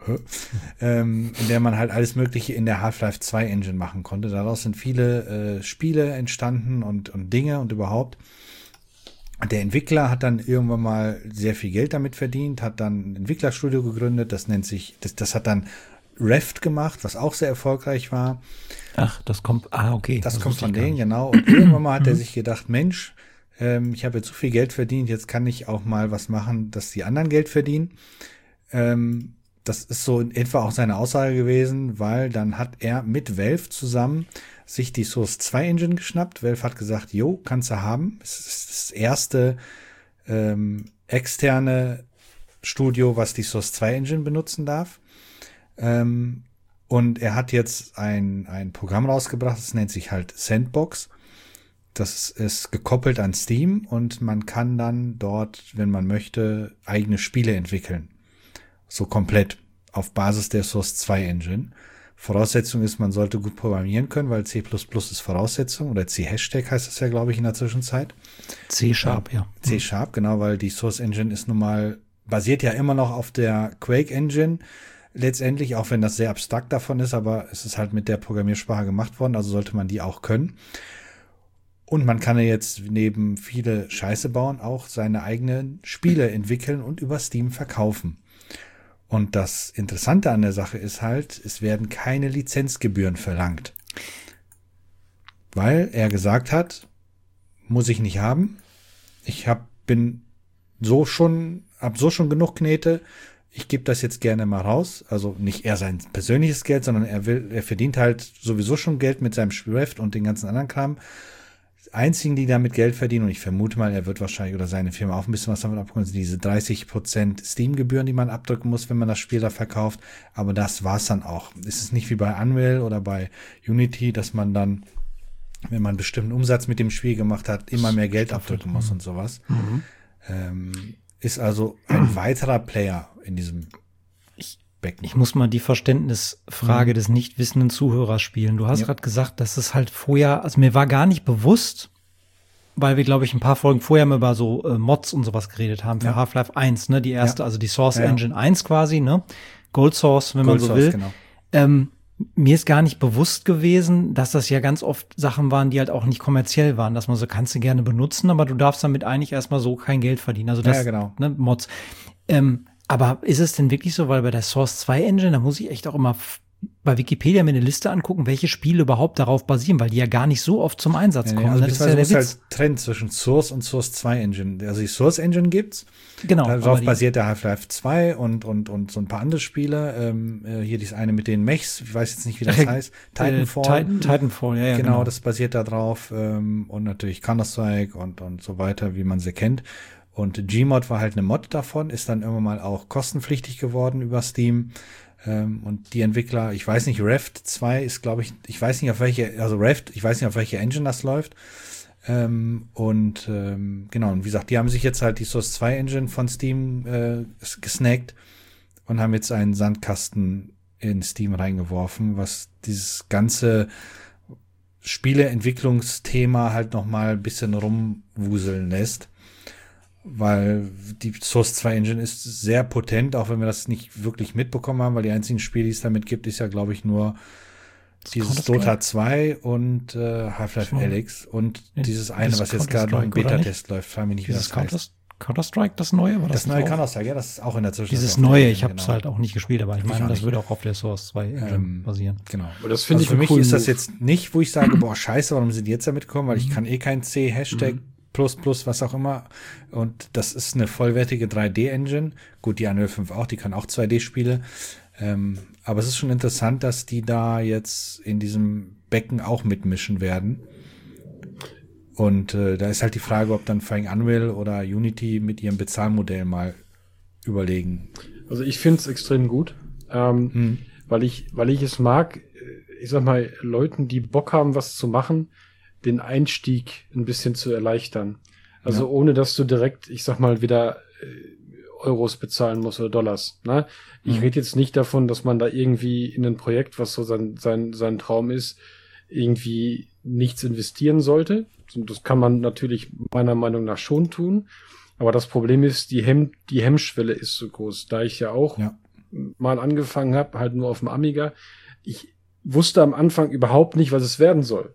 ähm, in der man halt alles Mögliche in der Half-Life zwei Engine machen konnte. Daraus sind viele äh, Spiele entstanden und, und Dinge und überhaupt. Der Entwickler hat dann irgendwann mal sehr viel Geld damit verdient, hat dann ein Entwicklerstudio gegründet, das nennt sich, das, das hat dann Reft gemacht, was auch sehr erfolgreich war. Ach, das kommt, ah, okay. Das, kommt wusste von ich gar denen, nicht. genau. Und irgendwann mal hat er sich gedacht, Mensch, ähm, ich habe jetzt so viel Geld verdient, jetzt kann ich auch mal was machen, dass die anderen Geld verdienen. Ähm, das ist so in etwa auch seine Aussage gewesen, weil dann hat er mit Valve zusammen sich die Source zwei Engine geschnappt. Valve hat gesagt, jo, kannst du haben. Es ist das erste ähm, externe Studio, was die Source zwei Engine benutzen darf. Ähm, und er hat jetzt ein, ein Programm rausgebracht, das nennt sich halt Sandbox. Das ist gekoppelt an Steam und man kann dann dort, wenn man möchte, eigene Spiele entwickeln. So komplett auf Basis der Source zwei Engine. Voraussetzung ist, man sollte gut programmieren können, weil C plus plus ist Voraussetzung oder C-Hashtag heißt es ja, glaube ich, in der Zwischenzeit. C-Sharp, ja. C-Sharp, genau, weil die Source Engine ist nun mal, basiert ja immer noch auf der Quake Engine. Letztendlich, auch wenn das sehr abstrakt davon ist, aber es ist halt mit der Programmiersprache gemacht worden, also sollte man die auch können. Und man kann ja jetzt neben viele Scheiße bauen, auch seine eigenen Spiele entwickeln und über Steam verkaufen. Und das Interessante an der Sache ist halt, es werden keine Lizenzgebühren verlangt. Weil er gesagt hat, muss ich nicht haben. Ich hab, bin so schon, hab so schon genug Knete. ich gebe das jetzt gerne mal raus. Also nicht er sein persönliches Geld, sondern er will, er verdient halt sowieso schon Geld mit seinem Spielheft und den ganzen anderen Kram. Die einzigen, die damit Geld verdienen, und ich vermute mal, er wird wahrscheinlich oder seine Firma auch ein bisschen was damit abbekommen, sind diese dreißig Prozent Steam-Gebühren, die man abdrücken muss, wenn man das Spiel da verkauft. Aber das war's dann auch. Es ist nicht wie bei Unreal oder bei Unity, dass man dann, wenn man einen bestimmten Umsatz mit dem Spiel gemacht hat, immer mehr Geld abdrücken muss und sowas. Mhm. Ähm, ist also ein weiterer Player in diesem Becken. Ich muss mal die Verständnisfrage mhm. des nicht wissenden Zuhörers spielen. Du hast ja. gerade gesagt, dass es halt vorher, also mir war gar nicht bewusst, weil wir, glaube ich, ein paar Folgen vorher mal über so äh, Mods und sowas geredet haben für ja. Half-Life eins, ne, die erste, ja. also die Source ja. Engine eins quasi, ne, Gold Source, wenn Gold man so Source, will. Genau. Ähm, mir ist gar nicht bewusst gewesen, dass das ja ganz oft Sachen waren, die halt auch nicht kommerziell waren, dass man so, kannst du gerne benutzen, aber du darfst damit eigentlich erstmal so kein Geld verdienen. Also das, ja, genau. ne, Mods. Ähm, aber ist es denn wirklich so, weil bei der Source zwei Engine, da muss ich echt auch immer f- bei Wikipedia mir eine Liste angucken, welche Spiele überhaupt darauf basieren, weil die ja gar nicht so oft zum Einsatz kommen. Ja, also das ist ja der Witz. Halt Trend zwischen Source und Source zwei Engine. Also die Source Engine gibt's. Genau. Darauf basiert der Half-Life zwei und, und, und so ein paar andere Spiele. Ähm, hier dieses eine mit den Mechs, ich weiß jetzt nicht, wie das heißt. Titanfall. Äh, Titan, Titanfall, ja, ja. Genau, genau, das basiert da drauf. Ähm, und natürlich Counter-Strike und, und so weiter, wie man sie kennt. Und Gmod war halt eine Mod davon, ist dann irgendwann mal auch kostenpflichtig geworden über Steam. Ähm, und die Entwickler, ich weiß nicht, Raft zwei ist, glaube ich, ich weiß nicht auf welche, also Raft, ich weiß nicht auf welche Engine das läuft. Ähm, und ähm, genau, und wie gesagt, die haben sich jetzt halt die Source zwei Engine von Steam äh, gesnackt und haben jetzt einen Sandkasten in Steam reingeworfen, was dieses ganze Spieleentwicklungsthema halt noch mal ein bisschen rumwuseln lässt. Weil die Source zwei Engine ist sehr potent, auch wenn wir das nicht wirklich mitbekommen haben, weil die einzigen Spiele, die es damit gibt, ist ja, glaube ich, nur das dieses Dota zwei und äh, Half-Life so. Alyx und ja, dieses eine, was jetzt gerade noch im Beta-Test läuft. Frage mich nicht, wie das heißt. Counter-Strike, das neue? War das, das neue Counter-Strike, ja, das ist auch in der Zwischenzeit. Dieses neue, ich habe es genau. halt auch nicht gespielt, aber ich meine, ich das würde auch auf der Source zwei Engine ähm, basieren. Genau. Aber das finde also ich für mich cool ist das jetzt nicht, wo ich sage, boah, scheiße, warum sind die jetzt damit gekommen, weil mhm. ich kann eh kein C, Hashtag, mhm. plus, plus, was auch immer. Und das ist eine vollwertige drei D-Engine. Gut, die Unreal fünf auch, die kann auch zwei D-Spiele. Ähm, aber es ist schon interessant, dass die da jetzt in diesem Becken auch mitmischen werden. Und äh, da ist halt die Frage, ob dann vor allem Unreal oder Unity mit ihrem Bezahlmodell mal überlegen. Also ich finde es extrem gut, ähm, hm. weil ich, weil ich es mag, ich sag mal, Leuten, die Bock haben, was zu machen, den Einstieg ein bisschen zu erleichtern. Also ja. ohne, dass du direkt, ich sag mal, wieder äh, Euros bezahlen musst oder Dollars. Ne? Ich mhm. rede jetzt nicht davon, dass man da irgendwie in ein Projekt, was so sein, sein, sein Traum ist, irgendwie nichts investieren sollte. Das kann man natürlich meiner Meinung nach schon tun. Aber das Problem ist, die, Hemm, die Hemmschwelle ist so groß. Da ich ja auch ja. mal angefangen habe, halt nur auf dem Amiga. Ich wusste am Anfang überhaupt nicht, was es werden soll.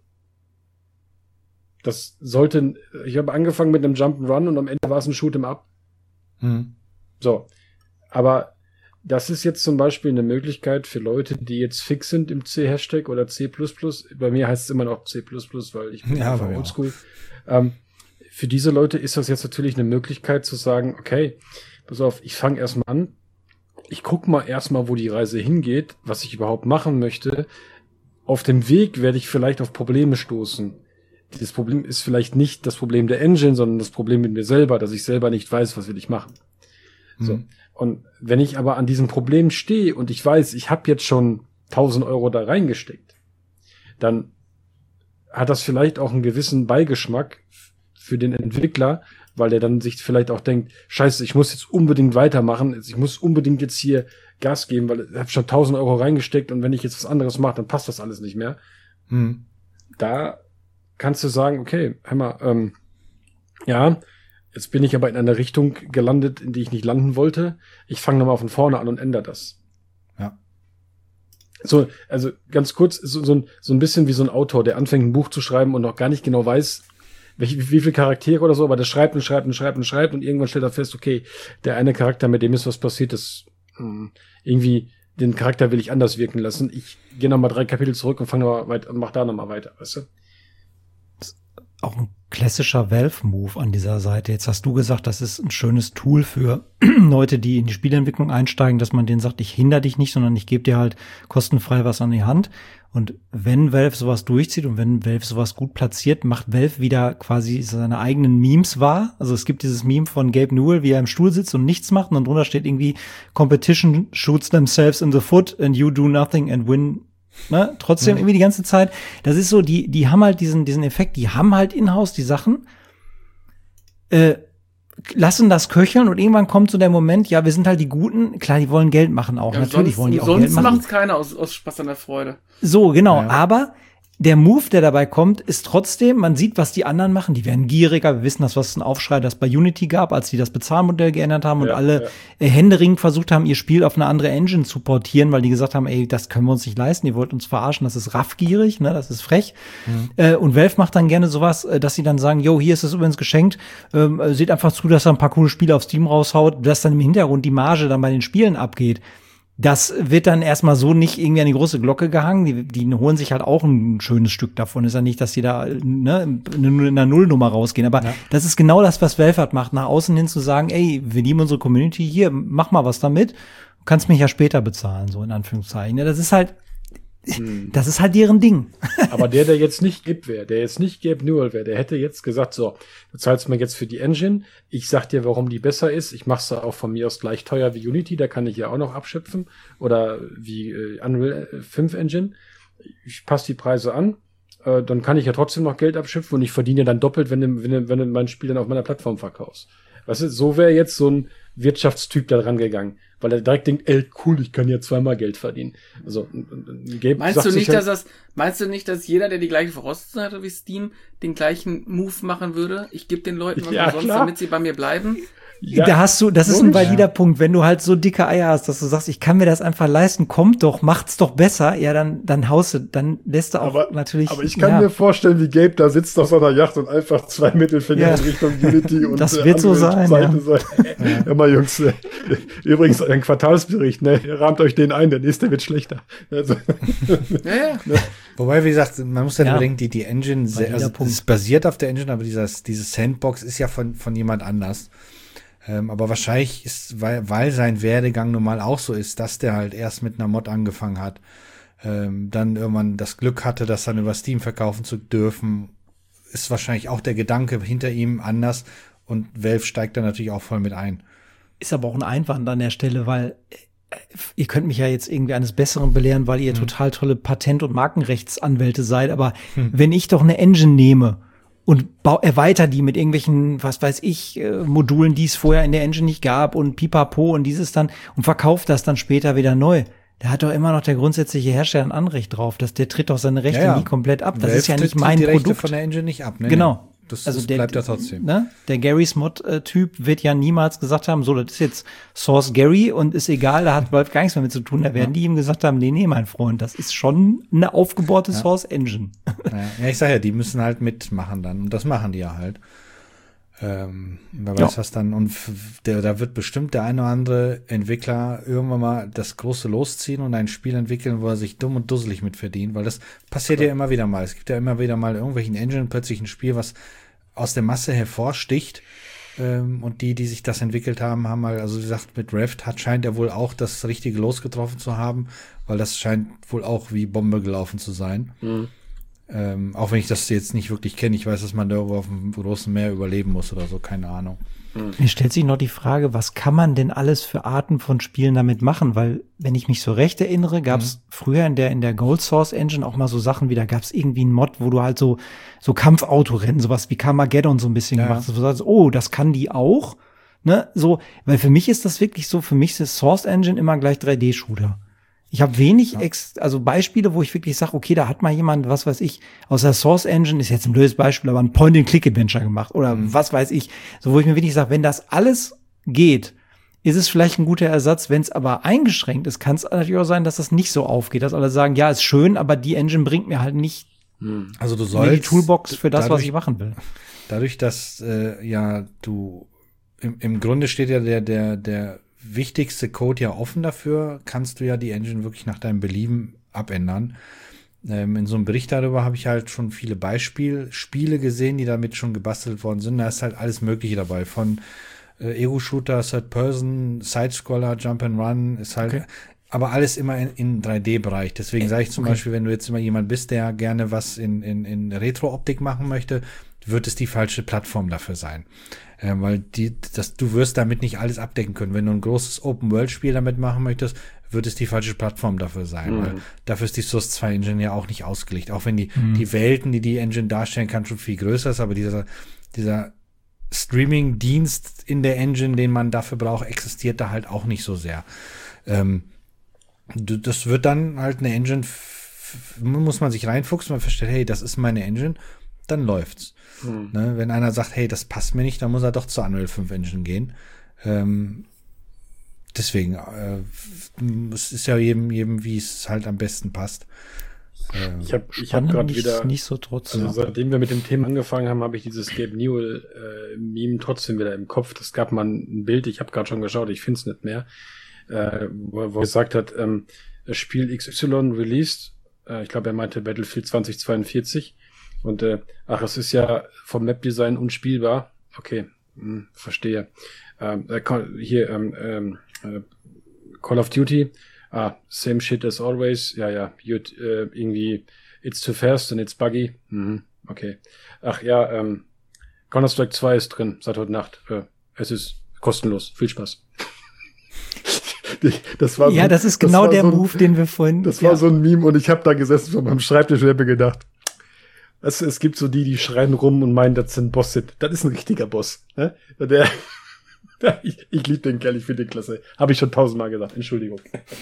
Das sollte, ich habe angefangen mit einem Jump'n'Run und am Ende war es ein Shoot'em Up. Hm. So. Aber das ist jetzt zum Beispiel eine Möglichkeit für Leute, die jetzt fix sind im C-Hashtag oder C plus plus. Bei mir heißt es immer noch C plus plus, weil ich bin ja, einfach oldschool. Ähm, für diese Leute ist das jetzt natürlich eine Möglichkeit zu sagen, okay, pass auf, ich fange erstmal an. Ich guck mal erstmal, wo die Reise hingeht, was ich überhaupt machen möchte. Auf dem Weg werde ich vielleicht auf Probleme stoßen. Das Problem ist vielleicht nicht das Problem der Engine, sondern das Problem mit mir selber, dass ich selber nicht weiß, was will ich machen. Mhm. So. Und wenn ich aber an diesem Problem stehe und ich weiß, ich habe jetzt schon tausend Euro da reingesteckt, dann hat das vielleicht auch einen gewissen Beigeschmack für den Entwickler, weil der dann sich vielleicht auch denkt, scheiße, ich muss jetzt unbedingt weitermachen, ich muss unbedingt jetzt hier Gas geben, weil ich habe schon tausend Euro reingesteckt und wenn ich jetzt was anderes mache, dann passt das alles nicht mehr. Mhm. Da kannst du sagen, okay, hör mal, ähm, ja, jetzt bin ich aber in einer Richtung gelandet, in die ich nicht landen wollte. Ich fange nochmal von vorne an und ändere das. Ja. So, also ganz kurz, so, so, ein, so ein bisschen wie so ein Autor, der anfängt, ein Buch zu schreiben und noch gar nicht genau weiß, welche, wie, wie viele Charaktere oder so, aber der schreibt und schreibt und schreibt und schreibt und irgendwann stellt er fest, okay, der eine Charakter, mit dem ist was passiert, das mh, irgendwie, den Charakter will ich anders wirken lassen. Ich gehe nochmal drei Kapitel zurück und fange nochmal weiter und mach da nochmal weiter, weißt du? auch ein klassischer Valve-Move an dieser Seite. Jetzt hast du gesagt, das ist ein schönes Tool für Leute, die in die Spieleentwicklung einsteigen, dass man denen sagt, ich hindere dich nicht, sondern ich gebe dir halt kostenfrei was an die Hand. Und wenn Valve sowas durchzieht und wenn Valve sowas gut platziert, macht Valve wieder quasi seine eigenen Memes wahr. Also es gibt dieses Meme von Gabe Newell, wie er im Stuhl sitzt und nichts macht und dann drunter steht irgendwie Competition shoots themselves in the foot and you do nothing and win. Ne? Trotzdem mhm. irgendwie die ganze Zeit. Das ist so, die die haben halt diesen diesen Effekt, die haben halt in-house die Sachen, äh, lassen das köcheln und irgendwann kommt so der Moment, ja, wir sind halt die Guten, klar, die wollen Geld machen auch, ja, natürlich sonst, wollen die auch sonst Geld machen. Sonst macht es keiner aus, aus Spaß an der Freude. So, genau, ja. aber der Move, der dabei kommt, ist trotzdem, man sieht, was die anderen machen, die werden gieriger, wir wissen, dass was ein Aufschrei das bei Unity gab, als die das Bezahlmodell geändert haben und ja, alle ja. äh, händeringend versucht haben, ihr Spiel auf eine andere Engine zu portieren, weil die gesagt haben, ey, das können wir uns nicht leisten, ihr wollt uns verarschen, das ist raffgierig, ne, das ist frech. Mhm. Äh, und Valve macht dann gerne sowas, äh, dass sie dann sagen, yo, hier ist es übrigens geschenkt, ähm, äh, seht einfach zu, dass er ein paar coole Spiele auf Steam raushaut, dass dann im Hintergrund die Marge dann bei den Spielen abgeht. Das wird dann erstmal so nicht irgendwie an die große Glocke gehangen. Die, die holen sich halt auch ein schönes Stück davon. Ist ja nicht, dass die da ne, in einer Nullnummer rausgehen. Aber ja. das ist genau das, was Valve macht. Nach außen hin zu sagen, ey, wir lieben unsere Community hier, mach mal was damit. Du kannst mich ja später bezahlen, so in Anführungszeichen. Ja, das ist halt, hm. das ist halt deren Ding. Aber der, der jetzt nicht Gabe wäre, der jetzt nicht Gabe Newell wäre, der hätte jetzt gesagt, so, du zahlst mir jetzt für die Engine, ich sag dir, warum die besser ist, ich mach's da auch von mir aus gleich teuer wie Unity, da kann ich ja auch noch abschöpfen, oder wie äh, Unreal fünf Engine, ich passe die Preise an, äh, dann kann ich ja trotzdem noch Geld abschöpfen und ich verdiene ja dann doppelt, wenn du, wenn du, wenn du mein Spiel dann auf meiner Plattform verkaufst. Weißt du, so wäre jetzt so ein Wirtschaftstyp da dran gegangen, weil er direkt denkt, ey, cool, ich kann ja zweimal Geld verdienen. Also, Gabe meinst du nicht, halt, dass das, meinst du nicht, dass jeder, der die gleiche Voraussetzung hatte wie Steam, den gleichen Move machen würde? Ich gebe den Leuten was ja, umsonst, klar. damit sie bei mir bleiben? Ja, da hast du, das ist ein valider ja. Punkt, wenn du halt so dicke Eier hast, dass du sagst, ich kann mir das einfach leisten, kommt doch, macht's doch besser, ja, dann, dann haust du, dann lässt du auch aber, natürlich. Aber ich kann ja. mir vorstellen, wie Gabe da sitzt auf seiner Yacht und einfach zwei Mittelfinger ja. in Richtung Unity und das wird so sein, Seite ja. sein. Ja. Hör mal, Jungs, äh, übrigens ein Quartalsbericht, ne, ihr rahmt euch den ein, der nächste wird schlechter. Also. Ja, ja. Ne? Wobei, wie gesagt, man muss dann ja. bedenken, die, die Engine, sehr, also, es basiert auf der Engine, aber dieses, dieses Sandbox ist ja von, von jemand anders. Ähm, aber wahrscheinlich ist, weil, weil sein Werdegang nun mal auch so ist, dass der halt erst mit einer Mod angefangen hat, ähm, dann irgendwann das Glück hatte, das dann über Steam verkaufen zu dürfen, ist wahrscheinlich auch der Gedanke hinter ihm anders und Valve steigt da natürlich auch voll mit ein. Ist aber auch ein Einwand an der Stelle, weil äh, ihr könnt mich ja jetzt irgendwie eines Besseren belehren, weil ihr hm. total tolle Patent- und Markenrechtsanwälte seid, aber hm. wenn ich doch eine Engine nehme und bau, erweiter die mit irgendwelchen, was weiß ich, äh, Modulen, die es vorher in der Engine nicht gab und pipapo und dieses dann und verkauft das dann später wieder neu. Da hat doch immer noch der grundsätzliche Hersteller ein Anrecht drauf, dass der tritt doch seine Rechte ja, ja. nie komplett ab. Das Valve ist ja nicht mein die Produkt. Rechte von der Engine nicht ab, ne? Genau. Das, also das der, bleibt ja trotzdem. Ne? Der Garys Mod-Typ wird ja niemals gesagt haben, so, das ist jetzt Source Gary und ist egal, da hat Valve gar nichts mehr mit zu tun. Da werden ja. die ihm gesagt haben, nee, nee, mein Freund, das ist schon eine aufgebohrte ja. Source Engine. Ja, ja, ich sag ja, die müssen halt mitmachen dann. Und das machen die ja halt. Ähm, wer ja. weiß was dann. Und der, da wird bestimmt der eine oder andere Entwickler irgendwann mal das große losziehen und ein Spiel entwickeln, wo er sich dumm und dusselig mit verdient, weil das passiert ja immer wieder mal. Es gibt ja immer wieder mal irgendwelchen Engine plötzlich ein Spiel, was aus der Masse hervorsticht. Ähm, und die, die sich das entwickelt haben, haben mal, also wie gesagt, mit Raft hat, scheint er wohl auch das richtige Los getroffen zu haben, weil das scheint wohl auch wie Bombe gelaufen zu sein. Mhm. Ähm, auch wenn ich das jetzt nicht wirklich kenne, ich weiß, dass man da irgendwo auf dem großen Meer überleben muss oder so, keine Ahnung. Mir stellt sich noch die Frage, was kann man denn alles für Arten von Spielen damit machen? Weil, wenn ich mich so recht erinnere, gab es mhm. früher in der in der Gold Source Engine auch mal so Sachen wie, da gab es irgendwie einen Mod, wo du halt so so Kampfautorennen, sowas wie Carmageddon so ein bisschen ja. gemacht hast. Wo du sagst, oh, das kann die auch, ne? So, weil für mich ist das wirklich so, für mich ist Source Engine immer gleich drei D-Shooter. Ich habe wenig, ja. ex also Beispiele, wo ich wirklich sage, okay, da hat mal jemand, was weiß ich, aus der Source Engine, ist jetzt ein blödes Beispiel, aber ein Point-and-Click-Adventure gemacht oder mhm. was weiß ich. So, wo ich mir wirklich sage, wenn das alles geht, ist es vielleicht ein guter Ersatz. Wenn es aber eingeschränkt ist, kann es natürlich auch sein, dass das nicht so aufgeht, dass alle sagen, ja, ist schön, aber die Engine bringt mir halt nicht also du sollst die Toolbox für das, dadurch, was ich machen will. Dadurch, dass äh, ja du im, im Grunde steht ja der der der wichtigste Code ja offen dafür, kannst du ja die Engine wirklich nach deinem Belieben abändern. ähm, in so einem Bericht darüber habe ich halt schon viele Beispielspiele gesehen, die damit schon gebastelt worden sind. Da ist halt alles Mögliche dabei, von äh, Ego-Shooter, Third-Person, Sidescroller, Jump-and-Run, ist halt, okay. aber alles immer in, in drei D-Bereich. Deswegen sage ich zum okay. Beispiel, wenn du jetzt immer jemand bist, der gerne was in, in, in Retro-Optik machen möchte, wird es die falsche Plattform dafür sein. Äh, weil die, das, du wirst damit nicht alles abdecken können. Wenn du ein großes Open-World-Spiel damit machen möchtest, wird es die falsche Plattform dafür sein. Mhm. Weil dafür ist die Source zwei Engine ja auch nicht ausgelegt. Auch wenn die, mhm. die Welten, die die Engine darstellen kann, schon viel größer ist, aber dieser, dieser Streaming-Dienst in der Engine, den man dafür braucht, existiert da halt auch nicht so sehr. Ähm, das wird dann halt eine Engine, f- muss man sich reinfuchsen, man versteht, hey, das ist meine Engine, dann läuft's. Hm. Ne, wenn einer sagt, hey, das passt mir nicht, dann muss er doch zur Unreal fünf Engine gehen. Ähm, deswegen, äh, es ist ja jedem, jedem, wie es halt am besten passt. Ähm, ich habe ich hab gerade wieder, nicht so trotzdem. Also seitdem wir mit dem Thema angefangen haben, habe ich dieses Gabe Newell äh, Meme trotzdem wieder im Kopf. Das gab mal ein Bild, ich habe gerade schon geschaut, ich finde es nicht mehr, äh, wo, wo er gesagt hat, ähm, das Spiel X Y released, äh, ich glaube, er meinte Battlefield zwanzig zweiundvierzig. Und, äh, ach, es ist ja vom Map-Design unspielbar. Okay, hm, verstehe. Ähm, äh, hier, ähm, ähm, äh, Call of Duty. Ah, same shit as always. Ja, ja, you, äh, irgendwie, it's too fast and it's buggy. Mhm, okay. Ach ja, ähm, Counter-Strike zwei ist drin, seit heute Nacht. Äh, es ist kostenlos. Viel Spaß. Das war so, ja, das ist genau das der so ein, Move, den wir vorhin... Das ja. war so ein Meme und ich habe da gesessen vor meinem Schreibtisch und habe mir gedacht, Es, es gibt so die, die schreien rum und meinen, das sind Boss sind. Das ist ein richtiger Boss. Ne? Der, der, ich ich liebe den Kerl, ich finde den klasse. Habe ich schon tausendmal gesagt, Entschuldigung.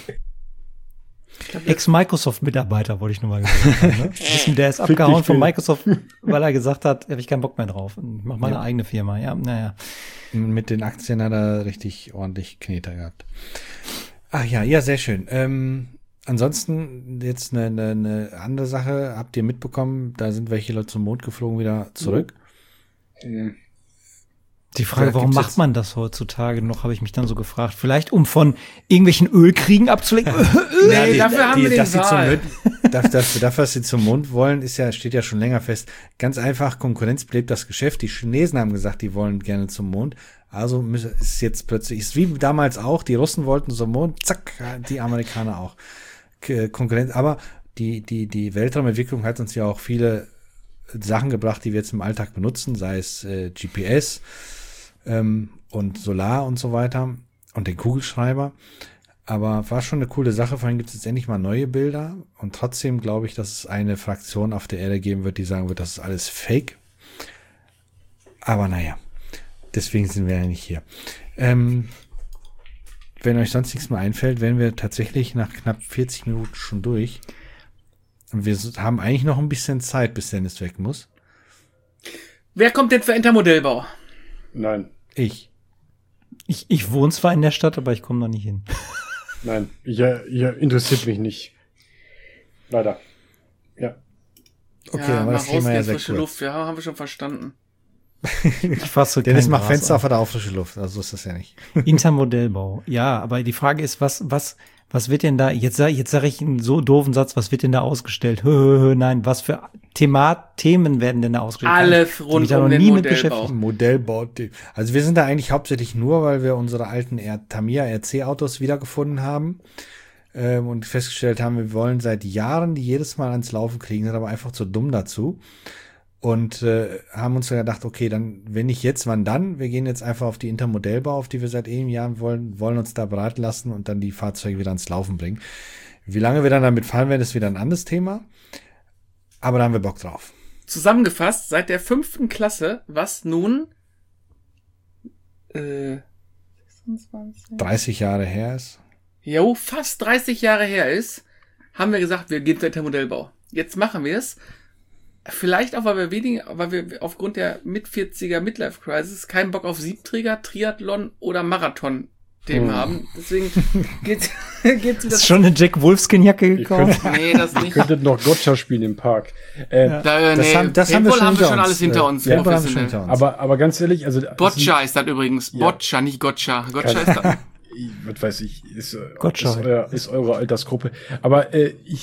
Ex-Microsoft-Mitarbeiter, wollte ich nur mal gesagt haben. Ne? Wissen, der ist abgehauen von Microsoft, weil er gesagt hat, habe ich keinen Bock mehr drauf. Ich mach meine ja. eigene Firma. Ja, naja. Mit den Aktien hat er richtig ordentlich Kneter gehabt. Ach ja, ja, sehr schön. Ähm, Ansonsten jetzt eine, eine, eine andere Sache, habt ihr mitbekommen, da sind welche Leute zum Mond geflogen, wieder zurück. Mhm. Die Frage, warum macht man das heutzutage noch, habe ich mich dann so gefragt. Vielleicht, um von irgendwelchen Ölkriegen abzulenken? Nee, die, dafür haben die, wir den dass Wahl. Zum, dafür, dafür, dafür, dass sie zum Mond wollen, ist ja, steht ja schon länger fest. Ganz einfach, Konkurrenz belebt das Geschäft. Die Chinesen haben gesagt, die wollen gerne zum Mond. Also ist jetzt plötzlich, ist wie damals auch, die Russen wollten zum Mond, zack, die Amerikaner auch. Konkurrenz, aber die, die, die Weltraumentwicklung hat uns ja auch viele Sachen gebracht, die wir jetzt im Alltag benutzen, sei es äh, G P S ähm, und Solar und so weiter und den Kugelschreiber. Aber war schon eine coole Sache, vor allem gibt es jetzt endlich mal neue Bilder und trotzdem glaube ich, dass es eine Fraktion auf der Erde geben wird, die sagen wird, das ist alles Fake. Aber naja, deswegen sind wir ja nicht hier. Ähm, Wenn euch sonst nichts mehr einfällt, wären wir tatsächlich nach knapp vierzig Minuten schon durch. Und wir haben eigentlich noch ein bisschen Zeit, bis Dennis weg muss. Wer kommt denn für Intermodellbau? Nein. Ich. Ich, ich wohne zwar in der Stadt, aber ich komme noch nicht hin. Nein, ja, ja, interessiert mich nicht. Leider. Ja. Okay, ja, dann war das Thema ja sehr frische cool. Luft, ja, haben wir schon verstanden. Ich fasse Dennis macht Fenster auf, hat er auch frische Luft, also so ist das ja nicht. Intermodellbau, ja, aber die Frage ist, was, was, was wird denn da, jetzt sag, jetzt sage ich einen so doofen Satz, was wird denn da ausgestellt? Hö, hö, hö, nein, was für Thema, Themen werden denn da ausgestellt? Alles rund um den Modellbau. Modellbau. Also wir sind da eigentlich hauptsächlich nur, weil wir unsere alten Tamiya R C Autos wiedergefunden haben ähm, und festgestellt haben, wir wollen seit Jahren die jedes Mal ans Laufen kriegen, sind aber einfach zu dumm dazu. Und äh, haben uns gedacht, okay, dann, wenn nicht jetzt, wann dann? Wir gehen jetzt einfach auf die Intermodellbau, auf die wir seit eben Jahren wollen, wollen uns da beraten lassen und dann die Fahrzeuge wieder ans Laufen bringen. Wie lange wir dann damit fahren werden, ist wieder ein anderes Thema. Aber da haben wir Bock drauf. Zusammengefasst, seit der fünften Klasse, was nun äh, sechsundzwanzig dreißig Jahre her ist. Jo, fast dreißig Jahre her ist, haben wir gesagt, wir gehen zur Intermodellbau. Jetzt machen wir es. Vielleicht auch, weil wir weniger, weil wir aufgrund der Mit-vierziger Midlife-Crisis keinen Bock auf Siebträger, Triathlon oder Marathon-Themen hm. haben. Deswegen geht's, geht's wieder. Ist schon eine Jack Wolfskin-Jacke gekauft? Nee, das nicht. Ihr könntet noch Gotcha spielen im Park. Äh, ja. da, das nee, haben, das haben wir schon, haben wir schon uns. alles hinter uns. Ja, haben schon hinter uns. Aber, aber ganz ehrlich, also. Boccia ist das übrigens. Ja. Boccia, nicht Gotcha. Gotcha ist das. Was weiß ich, ist, Gotcha. ist, euer, ist eure Altersgruppe. Aber äh, ich,